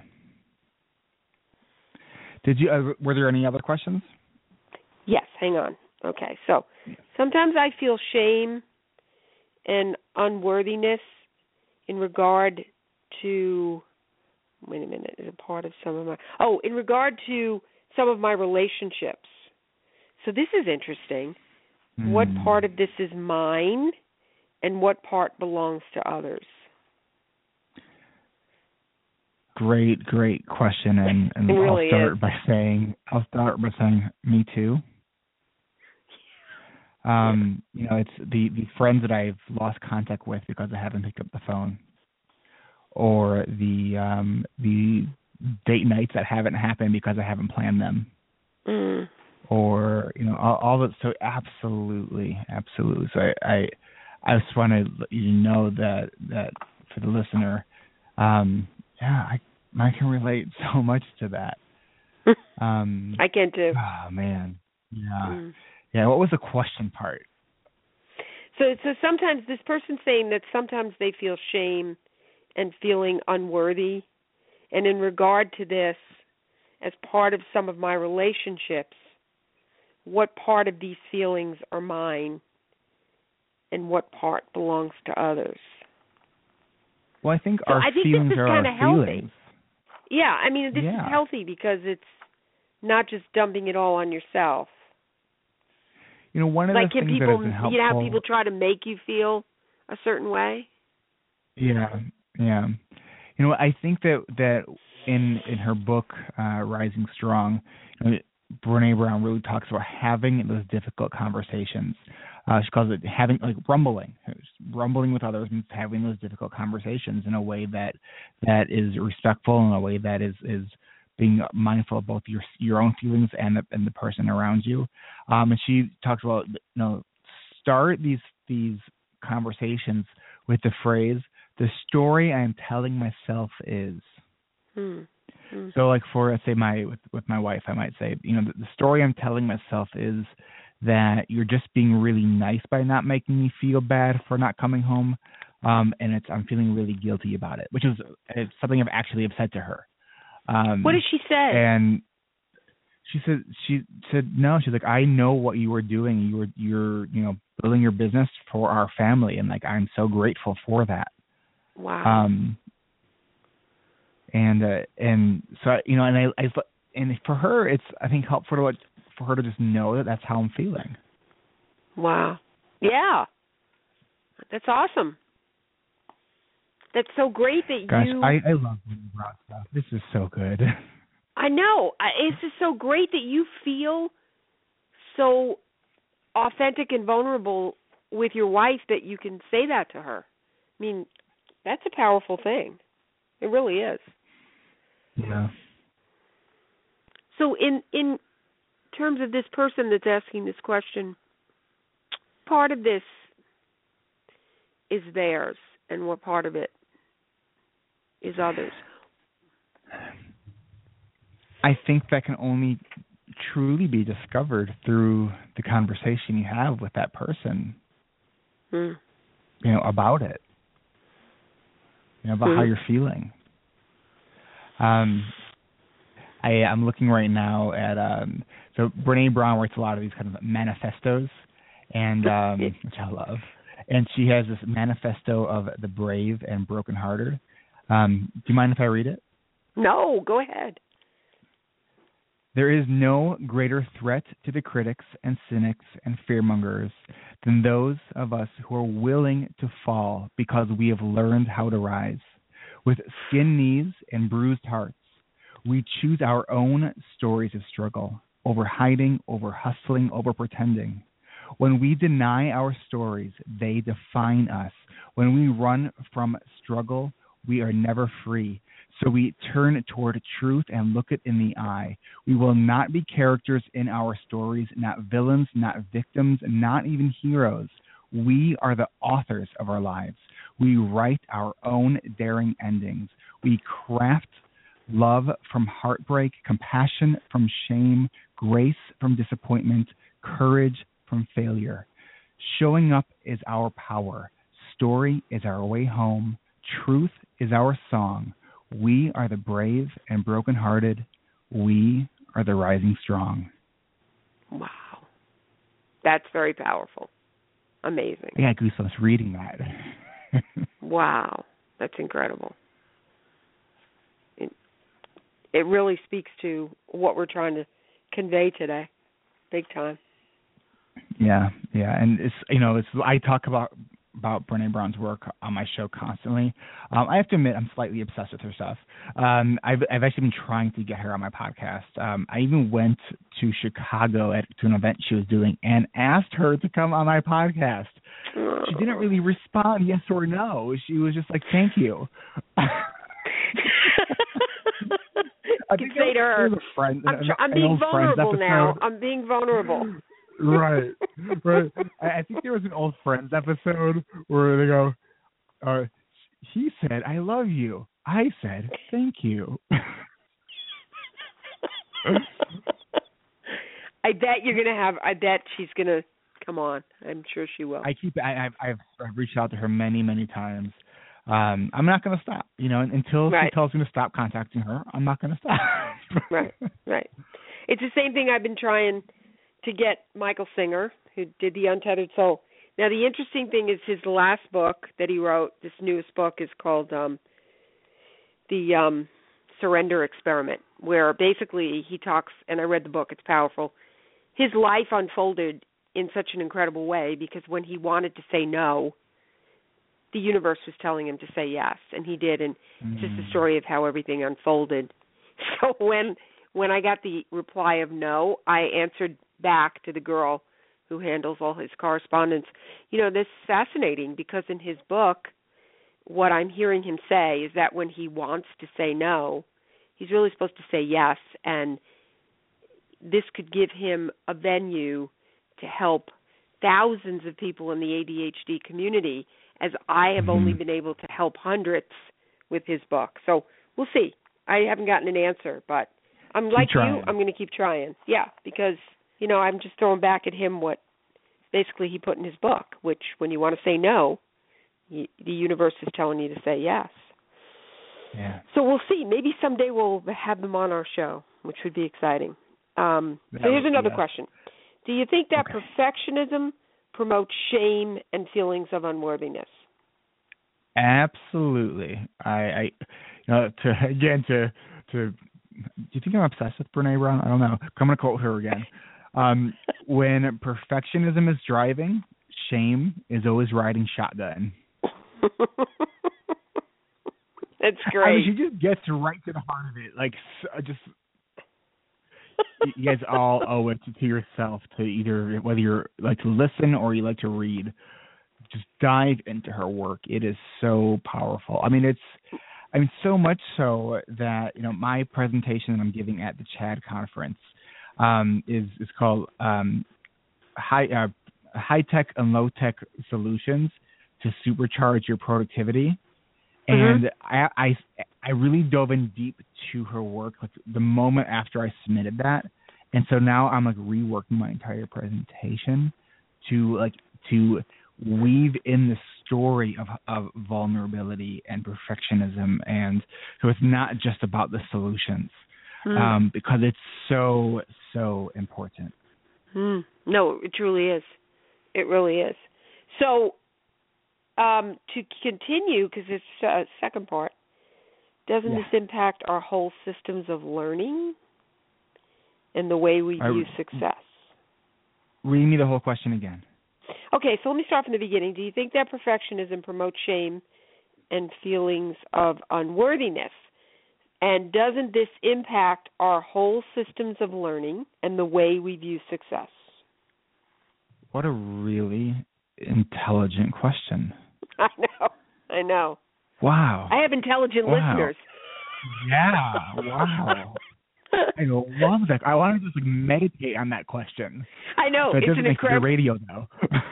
Did you? Uh, were there any other questions? Yes. Hang on. Okay. So sometimes I feel shame and unworthiness in regard to. Wait a minute. Is a part of some of my. Oh, in regard to some of my relationships. So this is interesting. Mm. What part of this is mine, and what part belongs to others? Great, great question, and, and really I'll start is. by saying I'll start by saying me too. Um, you know, it's the, the friends that I've lost contact with because I haven't picked up the phone, or the um, the date nights that haven't happened because I haven't planned them, mm. or you know, all, all that. So absolutely, absolutely. So I, I, I just want to let you know that that for the listener, um, yeah, I I can relate so much to that. Um, I can too. Oh man, yeah. Mm. Yeah, what was the question part? So, so sometimes this person's saying that sometimes they feel shame and feeling unworthy. And in regard to this, as part of some of my relationships, what part of these feelings are mine and what part belongs to others? Well, I think so our I think feelings this is are kind our of healthy. feelings. Yeah, I mean, this yeah. is healthy because it's not just dumping it all on yourself. You know, one of like the things people, that has been helpful. You know how people try to make you feel a certain way? Yeah, yeah. You know, I think that that in in her book uh, Rising Strong, you know, Brené Brown really talks about having those difficult conversations. Uh, she calls it having like rumbling, rumbling with others means having those difficult conversations in a way that that is respectful, in a way that is is. being mindful of both your your own feelings and the and the person around you, um, and she talks about you know start these these conversations with the phrase "the story I'm telling myself is." Hmm. Hmm. So, like for let's say my with, with my wife, I might say you know the, the story I'm telling myself is that you're just being really nice by not making me feel bad for not coming home, um, and it's I'm feeling really guilty about it, which is it's something I've actually have said to her. Um, what did she say? And she said, she said, no, she's like, I know what you were doing. You were, you're, you know, building your business for our family. And like, I'm so grateful for that. Wow. Um, and, uh, and so, you know, and I, I, and for her, it's, I think helpful to, for her to just know that that's how I'm feeling. Wow. Yeah. That's awesome. That's so great that Gosh, you... I, I love when you brought stuff. This is so good. I know. It's just so great that you feel so authentic and vulnerable with your wife that you can say that to her. I mean, that's a powerful thing. It really is. Yeah. So in, in terms of this person that's asking this question, part of this is theirs, and what part of it is others? I think that can only truly be discovered through the conversation you have with that person, hmm. you know, about it, you know, about hmm. how you're feeling. Um, I, I'm looking right now at, um, so Brené Brown writes a lot of these kind of manifestos, and um, which I love. And she has this manifesto of the brave and brokenhearted. Um, do you mind if I read it? No, go ahead. There is no greater threat to the critics and cynics and fearmongers than those of us who are willing to fall because we have learned how to rise. With skinned knees and bruised hearts, we choose our own stories of struggle, over hiding, over hustling, over pretending. When we deny our stories, they define us. When we run from struggle, we are never free. So we turn toward truth and look it in the eye. We will not be characters in our stories, not villains, not victims, not even heroes. We are the authors of our lives. We write our own daring endings. We craft love from heartbreak, compassion from shame, grace from disappointment, courage from failure. Showing up is our power. Story is our way home. Truth is our song. We are the brave and brokenhearted. We are the rising strong. Wow. That's very powerful. Amazing. I got goosebumps reading that. Wow. That's incredible. It, it really speaks to what we're trying to convey today. Big time. Yeah, yeah. And it's, you know, it's, I talk about about Brené Brown's work on my show constantly. Um, I have to admit, I'm slightly obsessed with her stuff. Um, I've, I've actually been trying to get her on my podcast. Um, I even went to Chicago at, to an event she was doing and asked her to come on my podcast. She didn't really respond yes or no. She was just like, "Thank you." I can say to her, friend, I'm, tr- I'm being vulnerable now. I'm being vulnerable. Right, right. I, I think there was an old Friends episode where they go, uh, he said, "I love you." I said, "Thank you." I bet you're gonna have. I bet she's gonna come on. I'm sure she will. I keep. I, I've, I've I've reached out to her many, many times. Um, I'm not gonna stop. You know, until right. she tells me to stop contacting her, I'm not gonna stop. Right, right. It's the same thing I've been trying to get Michael Singer, who did The Untethered Soul. Now, the interesting thing is his last book that he wrote, this newest book, is called um, The um, Surrender Experiment, where basically he talks, and I read the book, it's powerful. His life unfolded in such an incredible way because when he wanted to say no, the universe was telling him to say yes, and he did, and mm. it's just a story of how everything unfolded. So when when I got the reply of no, I answered back to the girl who handles all his correspondence. You know, this is fascinating because in his book, what I'm hearing him say is that when he wants to say no, he's really supposed to say yes, and this could give him a venue to help thousands of people in the A D H D community, as I have mm-hmm. only been able to help hundreds with his book. So we'll see. I haven't gotten an answer, but I'm keep like trying. you, I'm going to keep trying. Yeah, because, you know, I'm just throwing back at him what basically he put in his book, which when you want to say no, you, the universe is telling you to say yes. Yeah. So we'll see. Maybe someday we'll have them on our show, which would be exciting. Um, so here's another yeah. question. Do you think that okay. perfectionism promotes shame and feelings of unworthiness? Absolutely. I, I you know, to again to to. Do you think I'm obsessed with Brené Brown? I don't know. I'm going to quote her again. Um, when perfectionism is driving, shame is always riding shotgun. That's great. I mean, she just gets right to the heart of it. Like, so, just you guys all owe it to, to yourself to either whether you're like to listen or you like to read. Just dive into her work. It is so powerful. I mean, it's, I mean, so much so that, you know, my presentation that I'm giving at the CHAD conference um, is is called um, high uh, high tech and low tech solutions to supercharge your productivity. Mm-hmm. And I, I I really dove in deep to her work like the moment after I submitted that, and so now I'm like reworking my entire presentation to like to weave in the story of of vulnerability and perfectionism, and so it's not just about the solutions, mm. um, because it's so so important. Mm. No, it truly is. It really is. So um, to continue, because it's a second part, doesn't yeah. this impact our whole systems of learning? and the way we I, view success. Read me the whole question again. Okay, so let me start from the beginning. Do you think that perfectionism promotes shame and feelings of unworthiness? And doesn't this impact our whole systems of learning and the way we view success? What a really intelligent question. I know. I know. Wow. I have intelligent wow. listeners. Yeah. Wow. I love that. I want to just like meditate on that question. I know. That it's doesn't an make incredible good radio though.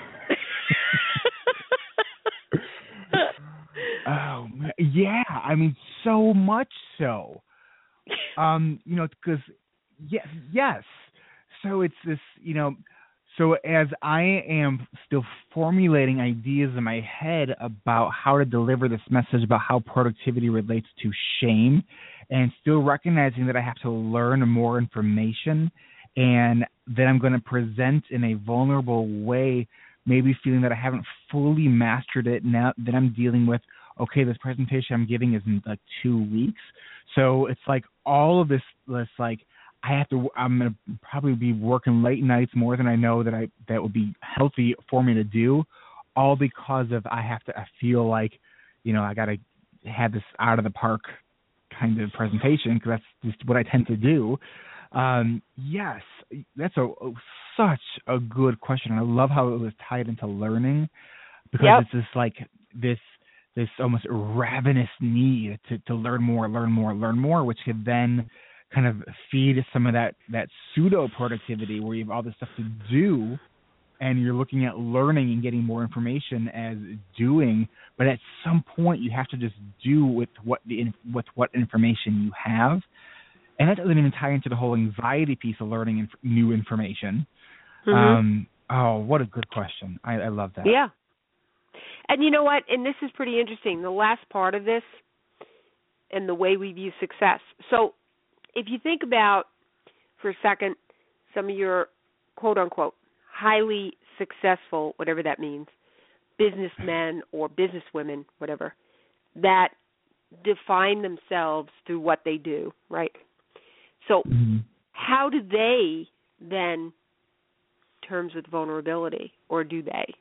Oh yeah, I mean so much so. Um, you know, because yes, yes. So it's this, you know. So as I am still formulating ideas in my head about how to deliver this message about how productivity relates to shame, and still recognizing that I have to learn more information, and that I'm going to present in a vulnerable way, maybe feeling that I haven't fully mastered it now that I'm dealing with, okay, this presentation I'm giving is in like two weeks. So it's like all of this, this like, I have to, I'm going to probably be working late nights more than I know that I, that would be healthy for me to do, all because of, I have to, I feel like, you know, I got to have this out of the park kind of presentation because that's just what I tend to do. Um, yes, that's a, a such a good question. I love how it was tied into learning because yep. it's just like this, this almost ravenous need to, to learn more, learn more, learn more, which could then kind of feed some of that, that pseudo productivity where you have all this stuff to do and you're looking at learning and getting more information as doing, but at some point you have to just do with what the with what information you have. And that doesn't even tie into the whole anxiety piece of learning inf- new information. Mm-hmm. Um, oh, what a good question. I, I love that. Yeah. And you know what? And this is pretty interesting. The last part of this and the way we view success. So if you think about, for a second, some of your quote-unquote highly successful, whatever that means, businessmen or businesswomen, whatever, that define themselves through what they do, right? So mm-hmm. how do they then terms with vulnerability, or do they?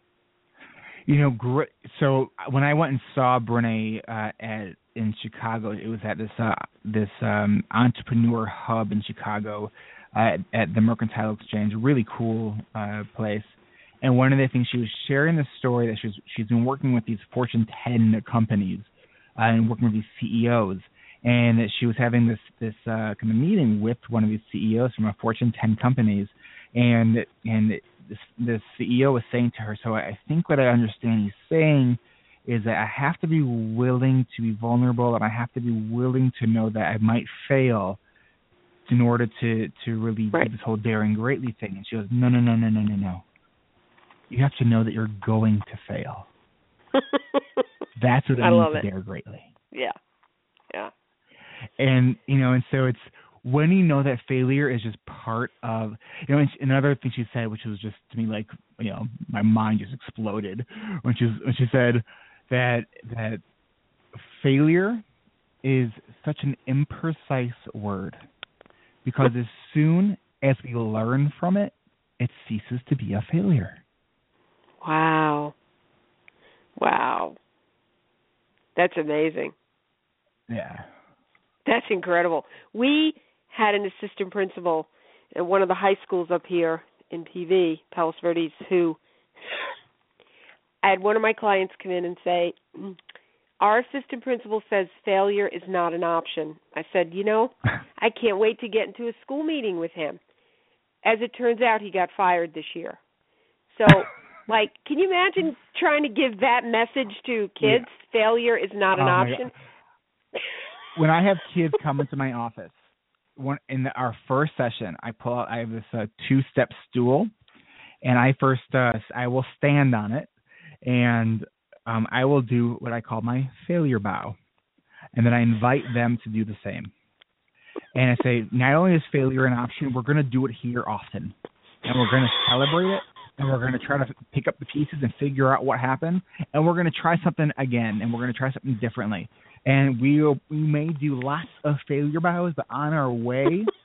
You know, gr- so when I went and saw Brene uh, at in Chicago, it was at this uh, this um, entrepreneur hub in Chicago uh, at the Mercantile Exchange, a really cool uh, place. And one of the things she was sharing the story that she's she's been working with these Fortune ten companies uh, and working with these C E Os, and that she was having this this uh, kind of meeting with one of these C E Os from a Fortune ten companies, and and this the C E O was saying to her, so I think what I understand he's saying is that I have to be willing to be vulnerable, and I have to be willing to know that I might fail in order to, to really right. do this whole daring greatly thing. And she goes, no, no, no, no, no, no, no. You have to know that you're going to fail. That's what it I means love to it. dare greatly. Yeah, yeah. And, you know, and so it's when you know that failure is just part of, you know, and another thing she said, which was just to me like, you know, my mind just exploded when she, when she said that that failure is such an imprecise word because as soon as we learn from it, it ceases to be a failure. Wow. Wow. That's amazing. Yeah. That's incredible. We had an assistant principal at one of the high schools up here in P V, Palos Verdes, who I had one of my clients come in and say, our assistant principal says failure is not an option. I said, you know, I can't wait to get into a school meeting with him. As it turns out, he got fired this year. So, like, can you imagine trying to give that message to kids? Yeah. Failure is not an oh option. When I have kids come into my office, one, in the, our first session, I pull out, I have this uh, two-step stool, and I first, uh, I will stand on it, and um, I will do what I call my failure bow, and then I invite them to do the same. And I say, not only is failure an option, we're going to do it here often, and we're going to celebrate it, and we're going to try to pick up the pieces and figure out what happened, and we're going to try something again, and we're going to try something differently. And we we may do lots of failure bows, but on our way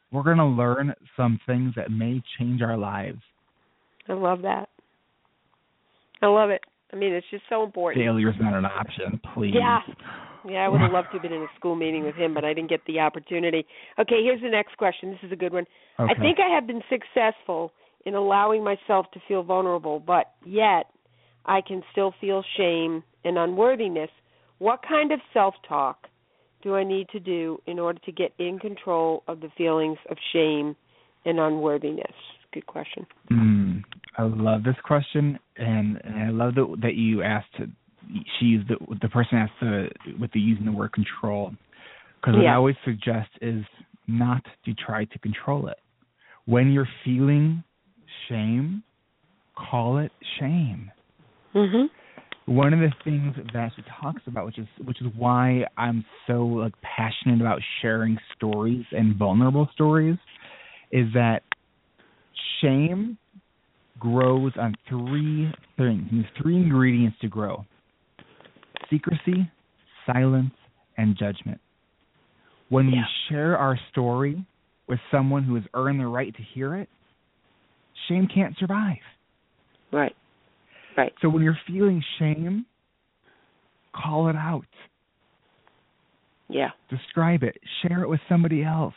we're going to learn some things that may change our lives. I love that. I love it. I mean, it's just so important. Failure's not an option, please. Yeah. Yeah, I would have loved to have been in a school meeting with him, but I didn't get the opportunity. Okay, here's the next question. This is a good one. Okay. I think I have been successful in allowing myself to feel vulnerable, but yet I can still feel shame and unworthiness. What kind of self-talk do I need to do in order to get in control of the feelings of shame and unworthiness? Good question. Mm, I love this question, and, and I love that, that you asked. To, she used the, the person asked the, with the using the word control, because what yeah. I always suggest is not to try to control it. When you're feeling shame, call it shame. Mm-hmm. One of the things that she talks about, which is which is why I'm so like passionate about sharing stories and vulnerable stories, is that shame grows on three things. There's three ingredients to grow: secrecy, silence, and judgment. When yeah. we share our story with someone who has earned the right to hear it, shame can't survive. Right. Right. So when you're feeling shame, call it out. Yeah. Describe it. Share it with somebody else.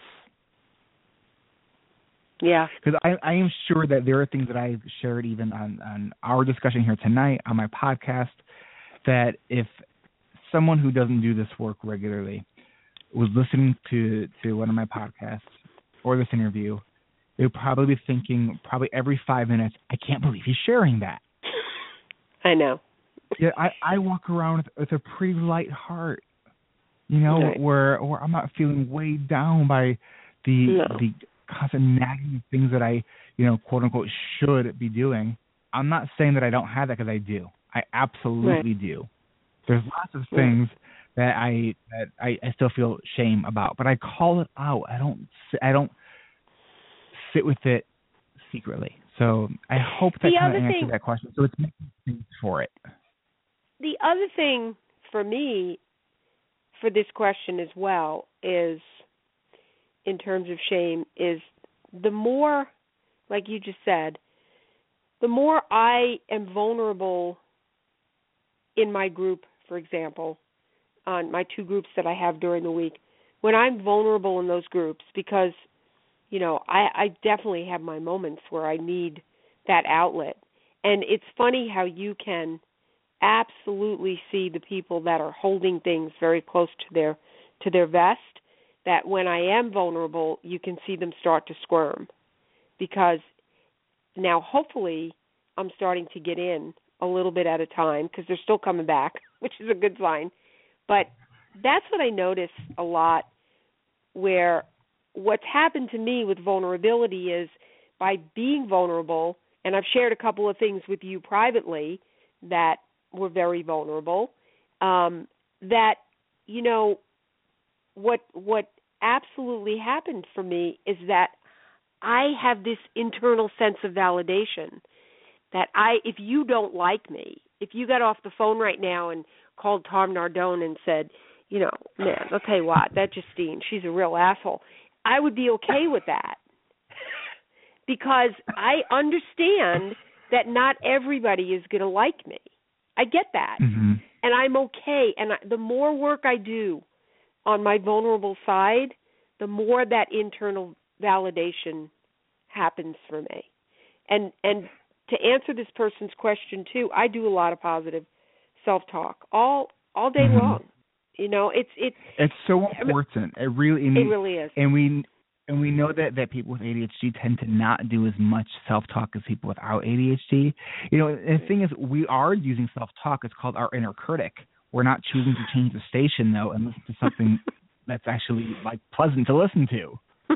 Yeah. Because I, I am sure that there are things that I've shared even on, on our discussion here tonight on my podcast that if someone who doesn't do this work regularly was listening to, to one of my podcasts or this interview, they would probably be thinking probably every five minutes, I can't believe he's sharing that. I know. Yeah, I, I walk around with, with a pretty light heart, you know, right. where where I'm not feeling weighed down by the no. the constant nagging things that I, you know, quote unquote, should be doing. I'm not saying that I don't have that, because I do. I absolutely right. do. There's lots of things right. that I that I, I still feel shame about, but I call it out. I don't I don't sit with it secretly. So I hope that kind of answered thing, that question. So it's making space for it. The other thing for me for this question as well is, in terms of shame, is the more, like you just said, the more I am vulnerable in my group, for example, on my two groups that I have during the week, when I'm vulnerable in those groups, because you know, I, I definitely have my moments where I need that outlet. And it's funny how you can absolutely see the people that are holding things very close to their to their vest, that when I am vulnerable, you can see them start to squirm. Because now hopefully I'm starting to get in a little bit at a time, because they're still coming back, which is a good sign. But that's what I notice a lot, where what's happened to me with vulnerability is by being vulnerable, and I've shared a couple of things with you privately that were very vulnerable, um, that, you know, what what absolutely happened for me is that I have this internal sense of validation that I, if you don't like me, if you got off the phone right now and called Tom Nardone and said, you know, man, I'll tell you what, that Justine, she's a real asshole, I would be okay with that, because I understand that not everybody is going to like me. I get that, mm-hmm. and I'm okay. And I, the more work I do on my vulnerable side, the more that internal validation happens for me. And and to answer this person's question too, I do a lot of positive self-talk all all day mm-hmm. long. You know, it's it's it's so important. It really, I mean, it really is. And we and we know that, that people with A D H D tend to not do as much self-talk as people without A D H D. You know, the thing is, we are using self-talk. It's called our inner critic. We're not choosing to change the station though and listen to something that's actually like pleasant to listen to.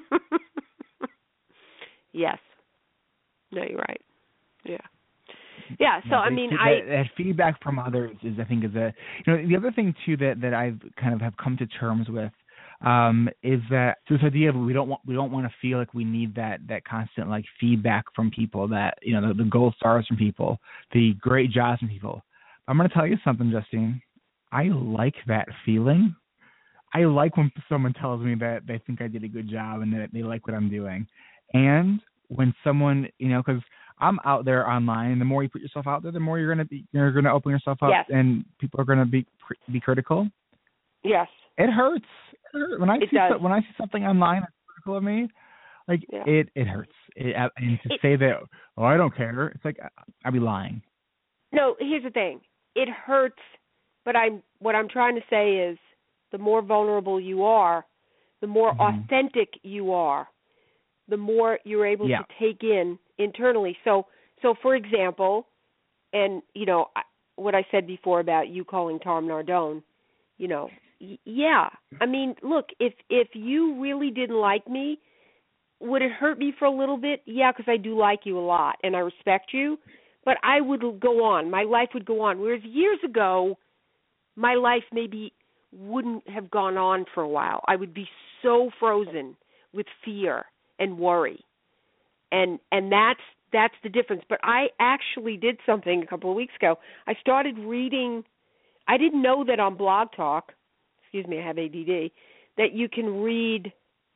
Yes. No, you're right. Yeah. Yeah, so yeah, I mean, that, I that feedback from others is, I think, is a you know the other thing too that, that I've kind of have come to terms with um, is that this idea of we don't want we don't want to feel like we need that that constant like feedback from people, that you know the, the gold stars from people, the great jobs from people. I'm going to tell you something, Justine. I like that feeling. I like when someone tells me that they think I did a good job and that they like what I'm doing. And when someone, you know, because I'm out there online, and the more you put yourself out there, the more you're gonna be, you're gonna open yourself up, yes. and people are gonna be be critical. Yes, it hurts. It hurts. When I it see does. So, when I see something online that's critical of me, like yeah. it it hurts. It, and to it, say that, oh, I don't care, it's like I'd be lying. No, here's the thing. It hurts, but I'm what I'm trying to say is, the more vulnerable you are, the more mm-hmm. authentic you are, the more you're able yeah. to take in internally. So, so for example, and, you know, what I said before about you calling Tom Nardone, you know, y- yeah. I mean, look, if if you really didn't like me, would it hurt me for a little bit? Yeah, because I do like you a lot and I respect you, but I would go on. My life would go on. Whereas years ago, my life maybe wouldn't have gone on for a while. I would be so frozen with fear and worry. And and that's that's the difference. But I actually did something a couple of weeks ago. I started reading. I didn't know that on Blog Talk, excuse me, I have A D D, that you can read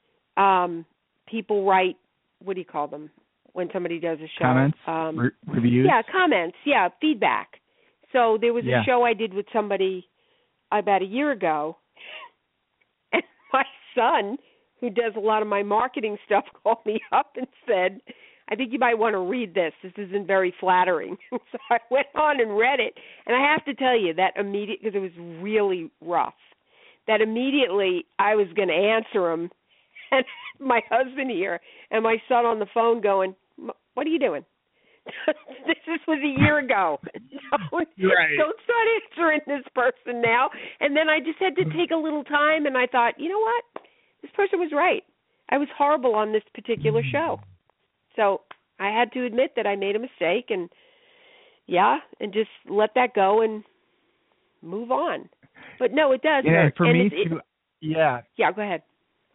um, people write, what do you call them, when somebody does a show? Comments? Um, Re- reviews? Yeah, comments. Yeah, feedback. So there was yeah. a show I did with somebody about a year ago, and my son, who does a lot of my marketing stuff, called me up and said, I think you might want to read this. This isn't very flattering. So I went on and read it, and I have to tell you that immediately, because it was really rough, that immediately I was going to answer him, and my husband here and my son on the phone going, what are you doing? This was a year ago. Don't, right. don't start answering this person now. And then I just had to take a little time, and I thought, you know what? This person was right. I was horrible on this particular show. So I had to admit that I made a mistake, and, yeah, and just let that go and move on. But, no, it does yeah, hurt. For and me, it, too, it, yeah. Yeah, go ahead.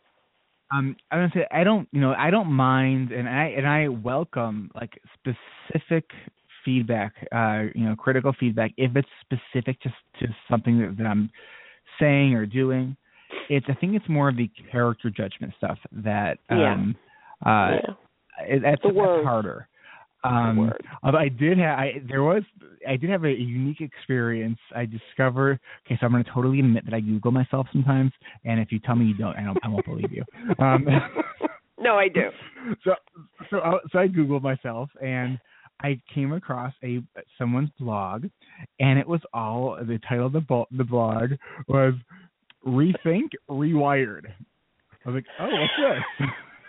Um, I don't say I don't, you know, I don't mind, and I and I welcome like specific feedback, uh, you know, critical feedback if it's specific to to something that, that I'm saying or doing. It's I think it's more of the character judgment stuff that um, yeah. uh, yeah. it, that's, the that's harder. Um, although I did have, I, there was, I did have a unique experience. I discovered. Okay, so I'm going to totally admit that I Google myself sometimes, and if you tell me you don't, I don't, I won't believe you. Um, no, I do. So, so, I, so I Googled myself, and I came across a someone's blog, and it was all the title of the bo- the blog was "Rethink Rewired." I was like, oh, what's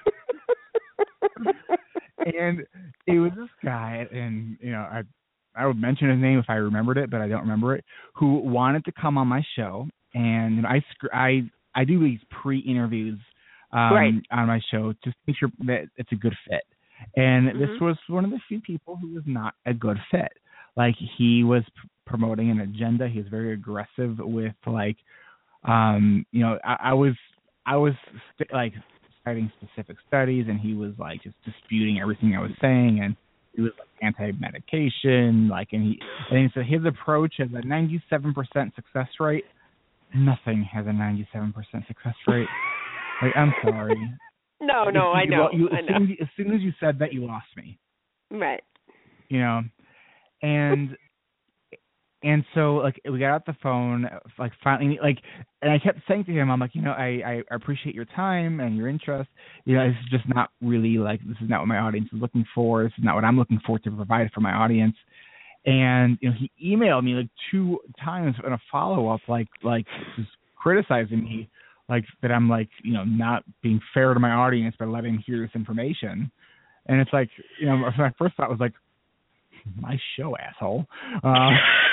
this? And it was this guy, and you know, I I would mention his name if I remembered it, but I don't remember it. Who wanted to come on my show, and you know, I I I do these pre-interviews um, right. on my show just to make sure that it's a good fit. And mm-hmm. this was one of the few people who was not a good fit. Like he was p- promoting an agenda. He was very aggressive with like, um, you know, I, I was I was st- like. citing specific studies, and he was like just disputing everything I was saying, and he was like anti-medication, like, and he, and so his approach has a ninety-seven percent success rate. Nothing has a ninety-seven percent success rate. Like, I'm sorry. No, no, you, I know. You, I as, know. Soon as, you, as soon as you said that, you lost me. Right. You know, and. And so, like, we got off the phone, like, finally, like, and I kept saying to him, I'm like, you know, I, I appreciate your time and your interest. You know, this is just not really, like, this is not what my audience is looking for. This is not what I'm looking for to provide for my audience. And, you know, he emailed me, like, two times in a follow-up, like, like, just criticizing me, like, that I'm, like, you know, not being fair to my audience by letting them hear this information. And it's like, you know, my first thought was, like, my show, asshole. Uh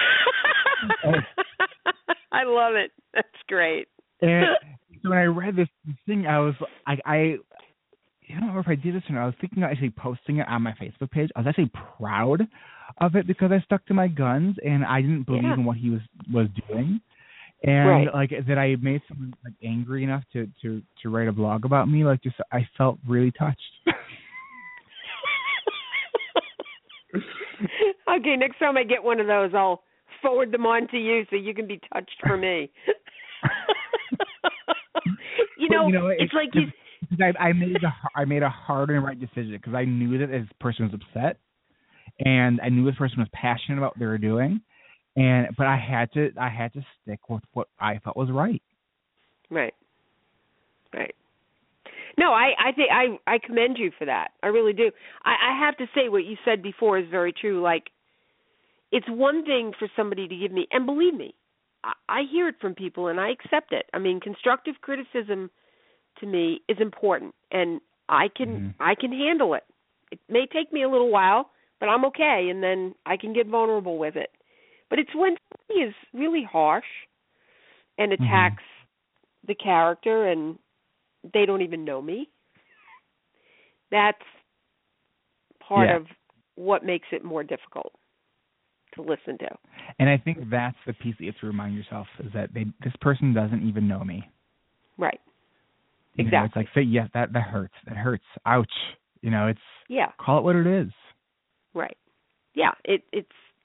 I love it. That's great. And so when I read this thing, I was I, I I don't remember if I did this or not. I was thinking of actually posting it on my Facebook page. I was actually proud of it because I stuck to my guns and I didn't believe yeah. in what he was was doing, and right. like that I made someone like angry enough to, to, to write a blog about me. Like just I felt really touched. Okay, next time I get one of those, I'll forward them on to you so you can be touched for me. know, you know it's it, like you. I, I made the I made a hard and right decision because I knew that this person was upset, and I knew this person was passionate about what they were doing, and but I had to I had to stick with what I thought was right. Right. Right. No, I I think I I commend you for that. I really do. I, I have to say what you said before is very true. Like, it's one thing for somebody to give me, and believe me, I, I hear it from people and I accept it. I mean, constructive criticism to me is important, and I can mm-hmm. I can handle it. It may take me a little while, but I'm okay, and then I can get vulnerable with it. But it's when somebody is really harsh and attacks mm-hmm. the character and they don't even know me. That's part yeah. of what makes it more difficult to listen to. And I think that's the piece that you have to remind yourself is that they, this person doesn't even know me. Right. You exactly. know, it's like, say, yes, that, that hurts. That hurts. Ouch. You know, it's, yeah. call it what it is. Right. Yeah. It, it's,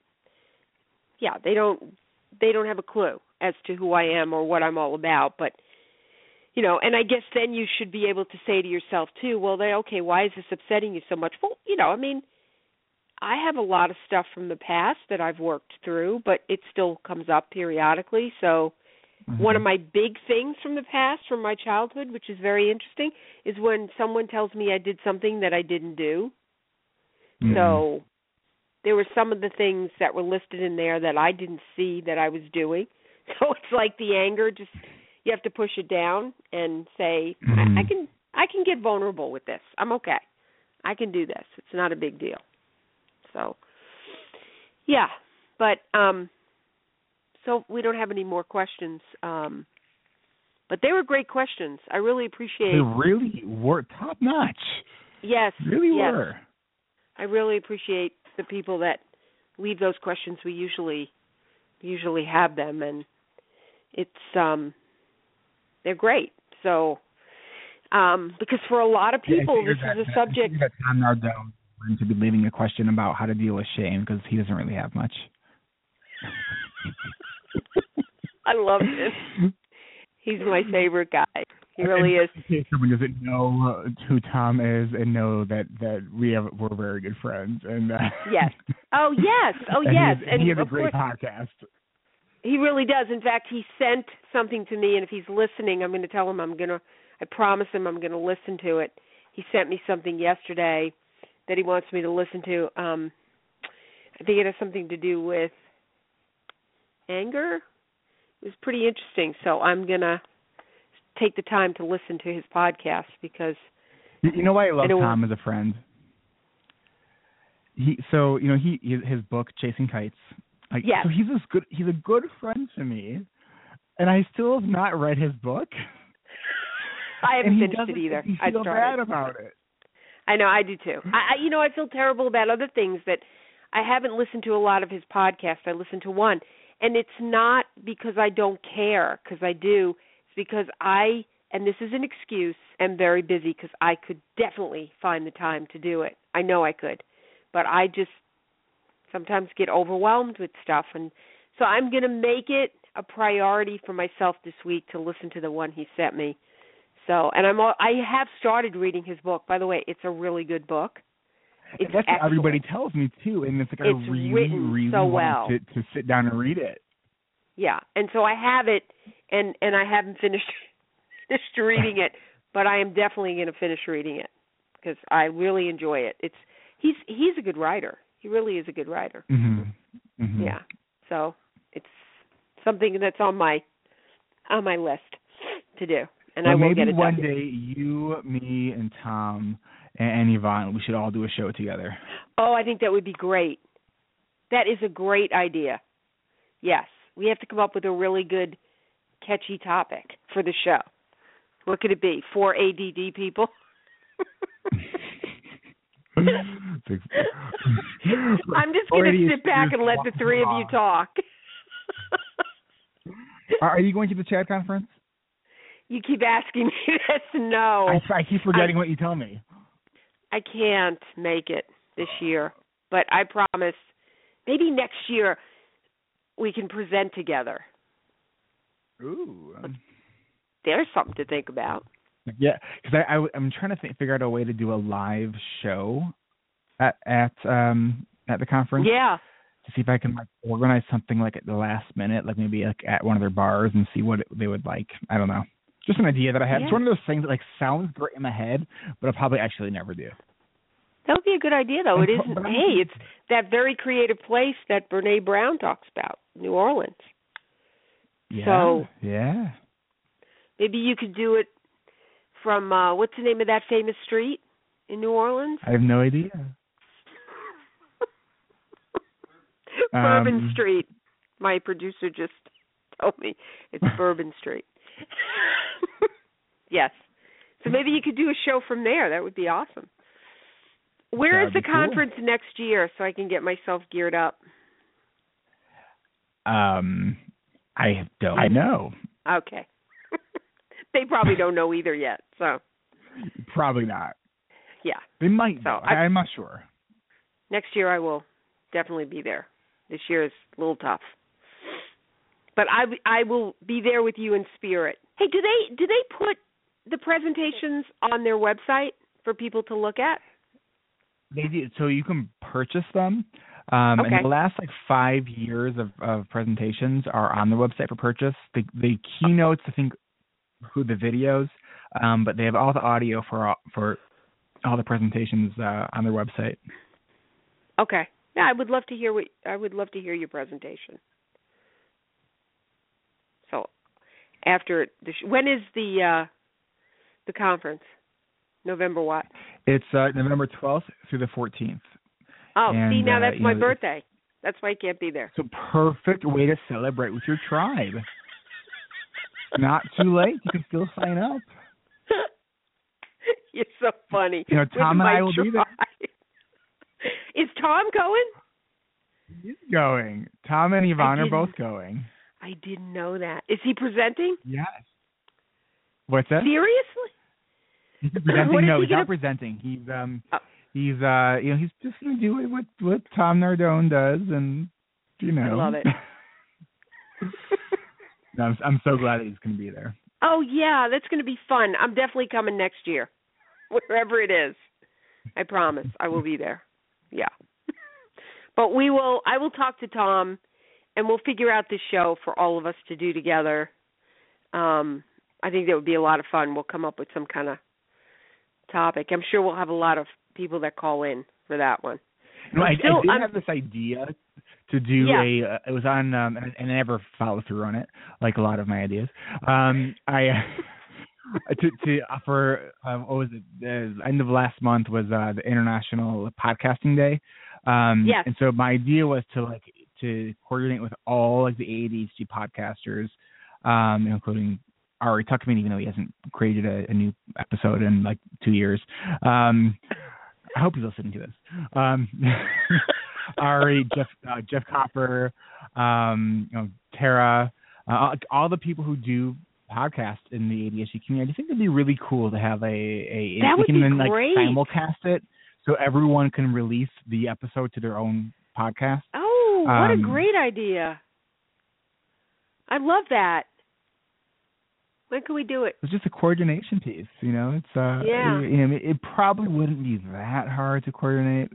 yeah, they don't, they don't have a clue as to who I am or what I'm all about, but, you know, and I guess then you should be able to say to yourself, too, well, they, okay, why is this upsetting you so much? Well, you know, I mean, I have a lot of stuff from the past that I've worked through, but it still comes up periodically. So mm-hmm. one of my big things from the past, from my childhood, which is very interesting, is when someone tells me I did something that I didn't do. Mm-hmm. So there were some of the things that were listed in there that I didn't see that I was doing. So it's like the anger, just you have to push it down and say, mm-hmm. I, I can I can get vulnerable with this. I'm okay. I can do this. It's not a big deal. So, yeah, but um, so we don't have any more questions. Um, but they were great questions. I really appreciate. They really were top notch. Yes, really yes. were. I really appreciate the people that leave those questions. We usually usually have them, and it's um, they're great. So, um, because for a lot of people, yeah, this that, is a subject. That Tom Nardone to be leaving a question about how to deal with shame because he doesn't really have much. I love him. He's my favorite guy. He really is. In case someone doesn't know who Tom is and know that, that we have we're very good friends and uh, yes. Oh yes. Oh and yes. He has, and he has a great course, podcast. He really does. In fact, he sent something to me, and if he's listening, I'm going to tell him I'm going to. I promise him I'm going to listen to it. He sent me something yesterday that he wants me to listen to. Um, I think it has something to do with anger. It was pretty interesting, so I'm going to take the time to listen to his podcast because... You know why I love Tom as a friend? He So, you know, he his book, Chasing Kites, like, yes. so he's, a good, he's a good friend to me, and I still have not read his book. I haven't finished it either. I feel I started. bad about it. I know, I do too. I, you know, I feel terrible about other things that I haven't listened to a lot of his podcasts. I listened to one, and it's not because I don't care, because I do. It's because I, and this is an excuse, am very busy because I could definitely find the time to do it. I know I could, but I just sometimes get overwhelmed with stuff, and so I'm going to make it a priority for myself this week to listen to the one he sent me. So, and I'm I have started reading his book. By the way, it's a really good book. It's That's excellent. what everybody tells me too, and it's like it's I really, written really so want well. to, to sit down and read it. Yeah, and so I have it, and, and I haven't finished finished reading it, but I am definitely going to finish reading it because I really enjoy it. It's he's he's a good writer. He really is a good writer. Mm-hmm. Mm-hmm. Yeah, so it's something that's on my on my list to do. And well, I will maybe get it one done. day you, me, and Tom and Yvonne, we should all do a show together. Oh, I think that would be great. That is a great idea. Yes, we have to come up with a really good, catchy topic for the show. What could it be? Four A D D people? I'm just going to sit back and let the three of you talk. Are you going to the Chad conference? You keep asking me this. No. I, I keep forgetting I, what you tell me. I can't make it this year, but I promise maybe next year we can present together. Ooh. There's something to think about. Yeah, because I, I I'm trying to think, figure out a way to do a live show at at um at the conference. Yeah. To see if I can like organize something like at the last minute, like maybe like at one of their bars, and see what it, they would like. I don't know. Just an idea that I had. Yeah. It's one of those things that like sounds great in my head, but I'll probably actually never do. That would be a good idea, though. And It pro- isn't. but I'm- Hey, it's that very creative place that Brene Brown talks about, New Orleans. Yeah. So yeah. maybe you could do it from uh, what's the name of that famous street in New Orleans? I have no idea. Bourbon Um, Street. My producer just told me it's Bourbon Street. Yes. So maybe you could do a show from there. That would be awesome. Where That'd is the be cool. conference next year so I can get myself geared up? Um, I don't know. Okay. They probably don't know either yet. So Probably not. yeah. They might. So though. I- I'm not sure. Next year I will definitely be there. This year is a little tough. But I, I will be there with you in spirit. Hey, do they do they put the presentations on their website for people to look at? They do. So you can purchase them. Um, Okay. And the last like five years of, of presentations are on the website for purchase. The, the keynotes, I think, include the videos, um, but they have all the audio for all, for all the presentations uh, on their website. Okay. Yeah, I would love to hear what I would love to hear your presentation. So, after the sh- when is the uh, the conference? November what? It's uh, November twelfth through the fourteenth. Oh, And, see, now uh, that's you my know, birthday. That's why I can't be there. So perfect way to celebrate with your tribe. Not too late. You can still sign up. You're so funny. You know, Tom With and my I will be there. tribe. Is Tom going? He's going. Tom and Yvonne are didn't- both going. I didn't know that. Is he presenting? Yes. What's that? Seriously? He's presenting. What is No, he he's gonna- not presenting. He's um, Oh. he's uh, you know, he's just gonna do what what Tom Nardone does, and you know. I love it. no, I'm, I'm so glad that he's gonna be there. Oh, yeah, that's going to be fun. I'm definitely coming next year, wherever it is. I promise I will be there. Yeah. But we will. I will talk to Tom, and we'll figure out this show for all of us to do together. Um, I think that would be a lot of fun. We'll come up with some kind of topic. I'm sure we'll have a lot of people that call in for that one. No, I, Still, I did I'm- have this idea to do Yeah. a. Uh, it was on, um, and, and I never followed through on it, like a lot of my ideas. Um, I to to for uh, what was it? The end of last month was uh, the International Podcasting Day. Um, Yes. And so my idea was to like to coordinate with all like the A D H D podcasters, um, including Ari Tuckman, even though he hasn't created a, a new episode in like two years. Um, I hope he's listening to this. Um, Ari, Jeff, uh, Jeff Copper, um, you know, Tara, uh, all the people who do podcasts in the A D H D community. I think it'd be really cool to have a a That we would can be then like great. simulcast it so everyone can release the episode to their own podcast. Oh, what a Um, great idea. I love that. When can we do it? It's just a coordination piece, you know. It's uh, Yeah. you know, it probably wouldn't be that hard to coordinate.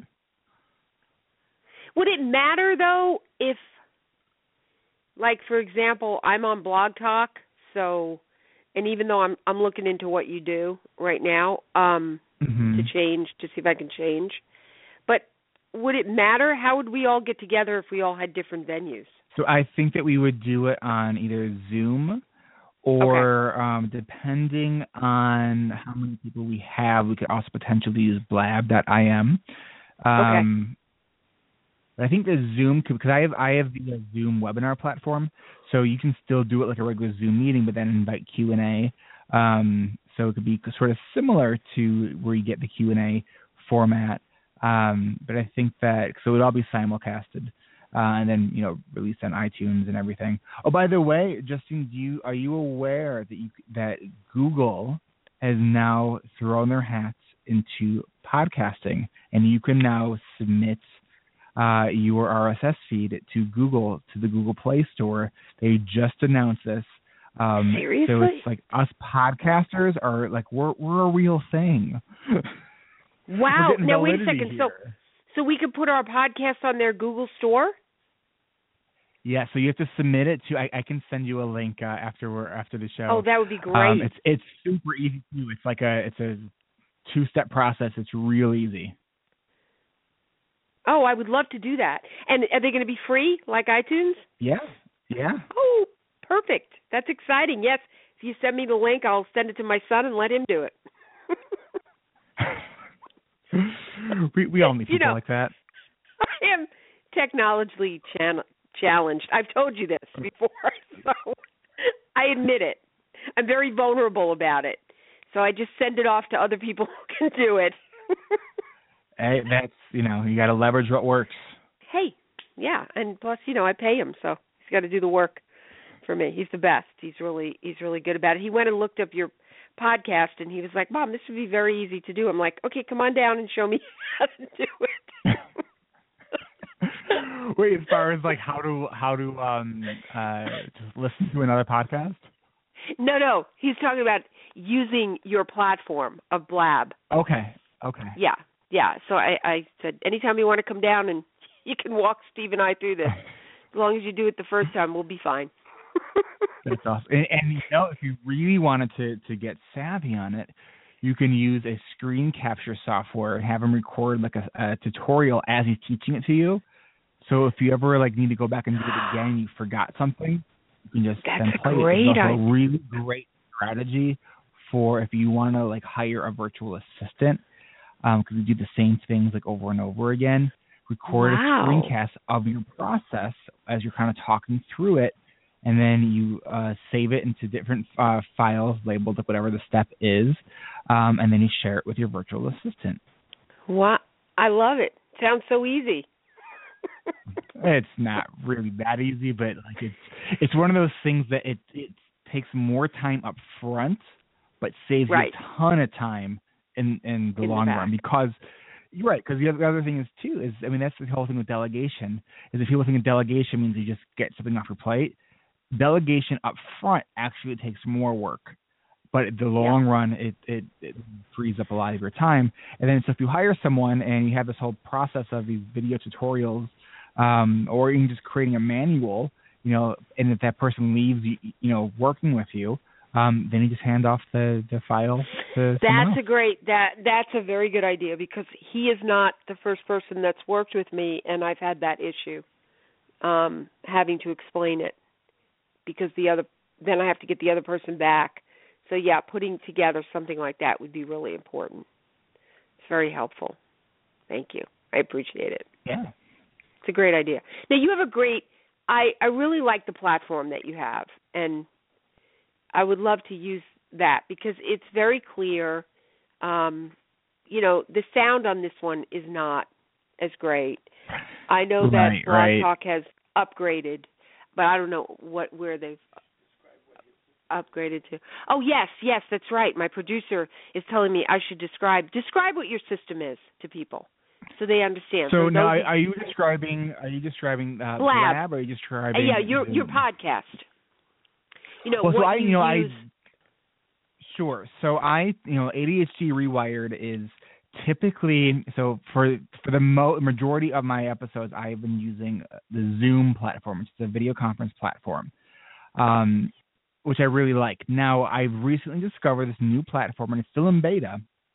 Would it matter, though, if, like, for example, I'm on Blog Talk, so, and even though I'm I'm looking into what you do right now um, Mm-hmm. to change, to see if I can change, but would it matter? How would we all get together if we all had different venues? So I think that we would do it on either Zoom or um, depending on how many people we have, we could also potentially use blab dot I M. Um, But I think the Zoom, because I have I have the uh, Zoom webinar platform, so you can still do it like a regular Zoom meeting, but then invite Q and A. Um, so it could be sort of similar to where you get the Q and A format. Um, but I think that so it would all be simulcasted, uh, and then you know released on iTunes and everything. Oh, by the way, Justine, do you are you aware that you that Google has now thrown their hats into podcasting, and you can now submit uh, your R S S feed to Google, to the Google Play Store. They just announced this. Um, Seriously? So it's like us podcasters are like we're we're a real thing. Wow. Now wait a second. Here. So so we could put our podcast on their Google store? Yeah, so you have to submit it to. I, I can send you a link uh, after we're after the show. Oh, that would be great. Um, it's it's super easy to do. It's like a it's a two step process. It's real easy. Oh, I would love to do that. And are they going to be free, like iTunes? Yeah, yeah. Oh, perfect. That's exciting. Yes, if you send me the link, I'll send it to my son and let him do it. we we all need people you know, like that. I am technologically chan- challenged. I've told you this before, so I admit it. I'm very vulnerable about it. So I just send it off to other people who can do it. Hey, that's, you know, you got to leverage what works. Hey, yeah, and plus, you know, I pay him, so he's got to do the work for me. He's the best. He's really he's really good about it. He went and looked up your podcast, and he was like, Mom, this would be very easy to do. I'm like, okay, come on down and show me how to do it. Wait, as far as like how to how to um uh just listen to another podcast? No, no, he's talking about using your platform of Blab. Okay, okay. Yeah, yeah. So I, I said, anytime you want to come down and you can walk Steve and I through this, as long as you do it the first time, we'll be fine. That's awesome. And, and you know, if you really wanted to to get savvy on it, you can use a screen capture software and have him record like a, a tutorial as he's teaching it to you. So if you ever like need to go back and do it again, and you forgot something, you can just That's then a play great it. It's also idea. a really great strategy for if you want to like hire a virtual assistant, because um, you do the same things like over and over again. Record Wow. a screencast of your process as you're kind of talking through it, and then you uh, save it into different uh, files labeled like whatever the step is, um, and then you share it with your virtual assistant. Wow, I love it. Sounds so easy. It's not really that easy, but like it's it's one of those things that it it takes more time up front, but saves Right. you a ton of time in in the In the long back. run. Because you're right. Because the other, the other thing is too is I mean that's the whole thing with delegation. Is if people think of delegation means you just get something off your plate. Delegation up front actually takes more work, but in the long Yeah. run it, it it frees up a lot of your time. And then so if you hire someone and you have this whole process of these video tutorials, um, or even just creating a manual, you know, and if that person leaves, you, you know, working with you, um, then you just hand off the, the file to someone That's else. a great that that's a very good idea, because he is not the first person that's worked with me, and I've had that issue, um, having to explain it, because the other then I have to get the other person back. So yeah, putting together something like that would be really important. It's very helpful. Thank you. I appreciate it. Yeah. It's a great idea. Now you have a great. I I really like the platform that you have, and I would love to use that because it's very clear. Um, you know, the sound on this one is not as great. I know that Right, Blog right. Talk has upgraded, but I don't know what where they've upgraded to. Oh yes, yes, that's right. My producer is telling me I should describe describe what your system is to people, so they understand. So For now, those are you describing? Are you describing uh, Blab. Blab, or are you Uh, describing? yeah, your your Zoom? podcast. You know Well, what so I, you, you know, use. I sure. So I, you know, A D H D Rewired is typically so for for the mo- majority of my episodes, I have been using the Zoom platform, which is a video conference platform, um, which I really like. Now, I've recently discovered this new platform, and it's still in beta,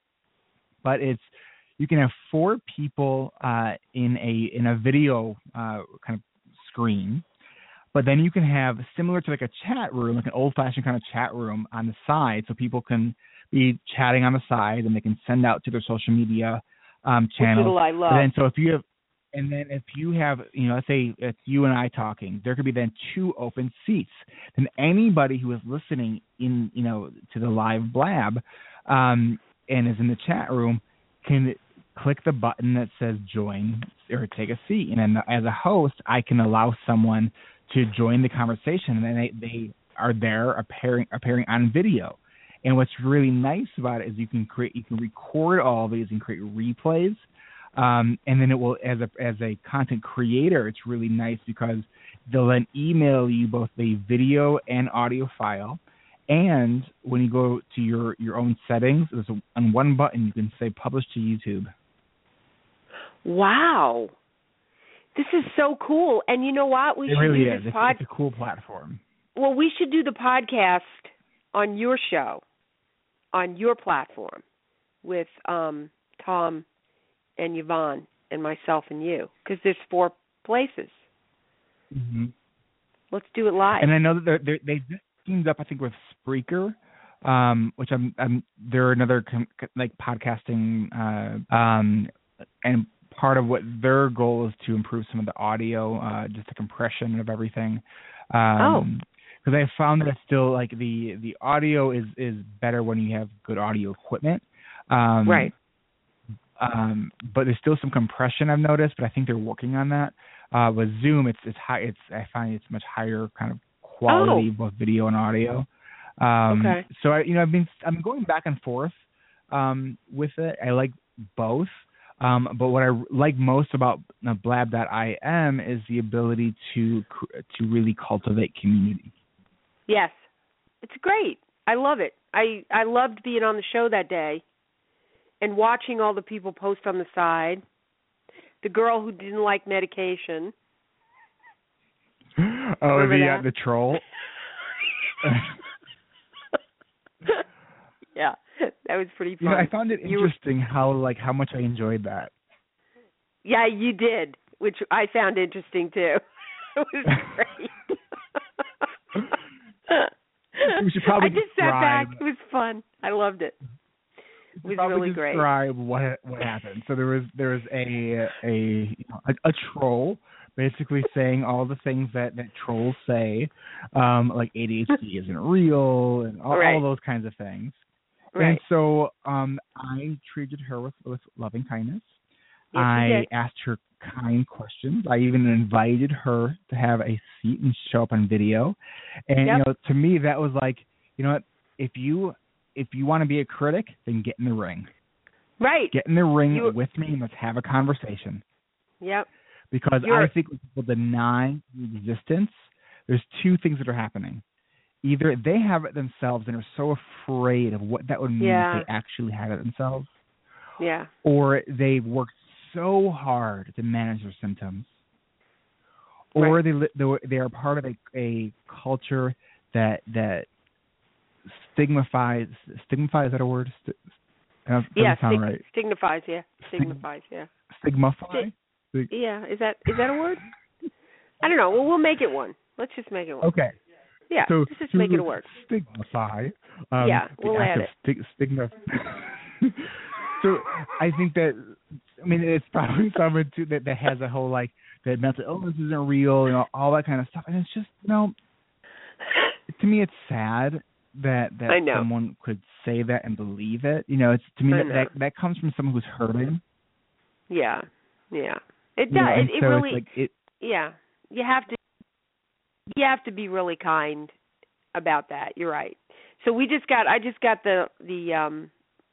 but it's you can have four people uh, in a in a video uh, kind of screen. But then you can have, similar to like a chat room, like an old-fashioned kind of chat room on the side, so people can be chatting on the side and they can send out to their social media um, channels. Which I love. And then, so if you have, and then if you have, you know, let's say it's you and I talking, there could be then two open seats. Then anybody who is listening in, you know, to the live blab um, and is in the chat room can click the button that says join or take a seat. And then as a host, I can allow someone to join the conversation, and then they, they are there appearing appearing on video. And what's really nice about it is you can create you can record all of these and create replays. Um, and then it will, as a as a content creator, it's really nice because they'll then email you both the video and audio file. And when you go to your, your own settings, there's a, on one button you can say publish to YouTube. Wow. This is so cool. And you know what? We it should really do is. this It's, pod- it's a cool platform. Well, we should do the podcast on your show, on your platform, with um, Tom and Yvonne and myself and you, because there's four places. Mm-hmm. Let's do it live. And I know that they're, they're, they just teamed up, I think, with Spreaker, um, which I'm, I'm they're another com- like podcasting, uh, um, and part of what their goal is to improve some of the audio, uh, just the compression of everything. Um, oh. Because I found that it's still like the the audio is, is better when you have good audio equipment. Um, right. Um, but there's still some compression I've noticed, but I think they're working on that. Uh, with Zoom, it's it's high. It's I find it's much higher kind of quality, oh. both video and audio. Um, okay. So I, you know, I've been I'm going back and forth um, with it. I like both, um, but what I like most about uh, Blab dot I M is the ability to to really cultivate community. Yes, it's great. I love it. I I loved being on the show that day and watching all the people post on the side. The girl who didn't like medication. Oh, Remember the that? uh, the troll. Yeah, that was pretty fun. You know, I found it You interesting were... how like how much I enjoyed that. Yeah, you did, which I found interesting too. It was great. We should probably I just sat describe, back. It was fun. I loved it. It was probably really great. Describe what what happened. So there was there was a a you know, a, a troll basically saying all the things that, that trolls say, um, like A D H D isn't real and all, right. all those kinds of things. Right. And so um, I treated her with, with loving kindness. Yes, I you did. asked her kind questions. I even invited her to have a seat and show up on video. And Yep. you know, to me, that was like, you know what? If you if you want to be a critic, then get in the ring. Right. Get in the ring You... with me and let's have a conversation. Yep. Because You're... I think when people deny the existence, there's two things that are happening. Either they have it themselves and are so afraid of what that would mean yeah. if they actually had it themselves. Yeah. Or they've worked so hard to manage their symptoms. Or right. they they are part of a, a culture that that stigmatizes stigmatizes is that a word? St- that doesn't yeah, sound stig- right. Stignifies, yeah. Stignifies, yeah. Stigmify? Stig- yeah, is that is that a word? I don't know. Well, we'll make it one. Let's just make it one. Okay. Yeah, so let's just make it a word. Stigmify. Um, yeah, we'll add it. Stig- stigma. So I think that, I mean, it's probably someone too that, that has a whole, like, that mental illness isn't real, you know, all that kind of stuff. And it's just, you know, to me it's sad that, that someone could say that and believe it. You know, it's to me that, that that comes from someone who's hurting. Yeah, yeah. It does. You know, it, it so really, like it, yeah. You have to, you have to be really kind about that. You're right. So we just got, I just got the, the, um,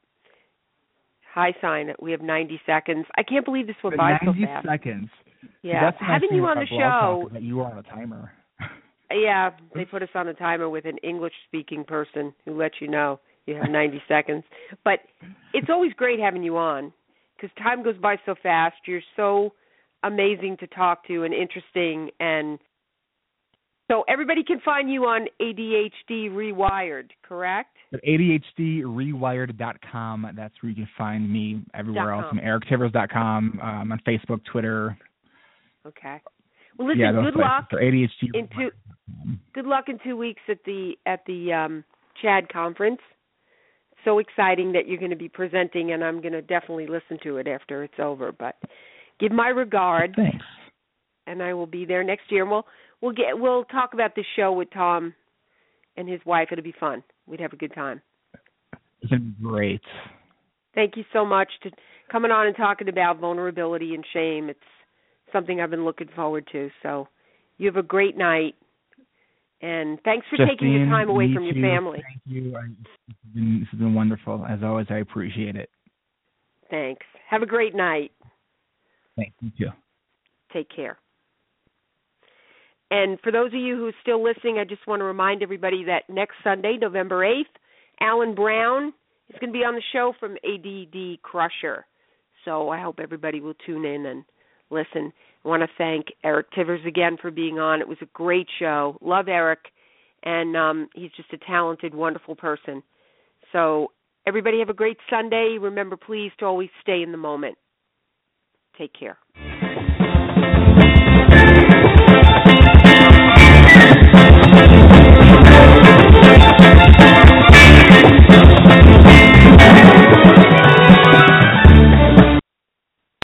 high sign. We have ninety seconds. I can't believe this went by so fast. ninety seconds. Yeah, so that's having you on the show. That you are on a timer. Yeah, they put us on a timer with an English-speaking person who lets you know you have ninety seconds. But it's always great having you on because time goes by so fast. You're so amazing to talk to and interesting, and so everybody can find you on A D H D Rewired, correct? At A D H D rewired dot com. That's where you can find me everywhere else. I'm Eric Tivers dot com. Um, on Facebook, Twitter. Okay. Well, listen. Yeah, good luck. A D H D in two, good luck in two weeks at the at the um, CHAD conference. So exciting that you're going to be presenting, and I'm going to definitely listen to it after it's over. But give my regards. Thanks. And I will be there next year. And we'll we'll get we'll talk about this show with Tom and his wife. It'll be fun. We'd have a good time. It's been great. Thank you so much to coming on and talking about vulnerability and shame. It's something I've been looking forward to. So you have a great night. And thanks for Justine, taking your time away me from your too. family. Thank you. I, this, has been, this has been wonderful. As always, I appreciate it. Thanks. Have a great night. Thank you too. Take care. And for those of you who are still listening, I just want to remind everybody that next Sunday, November eighth, Alan Brown is going to be on the show from A D D Crusher. So I hope everybody will tune in and listen. I want to thank Eric Tivers again for being on. It was a great show. Love Eric, and um, he's just a talented, wonderful person. So everybody have a great Sunday. Remember, please, to always stay in the moment. Take care.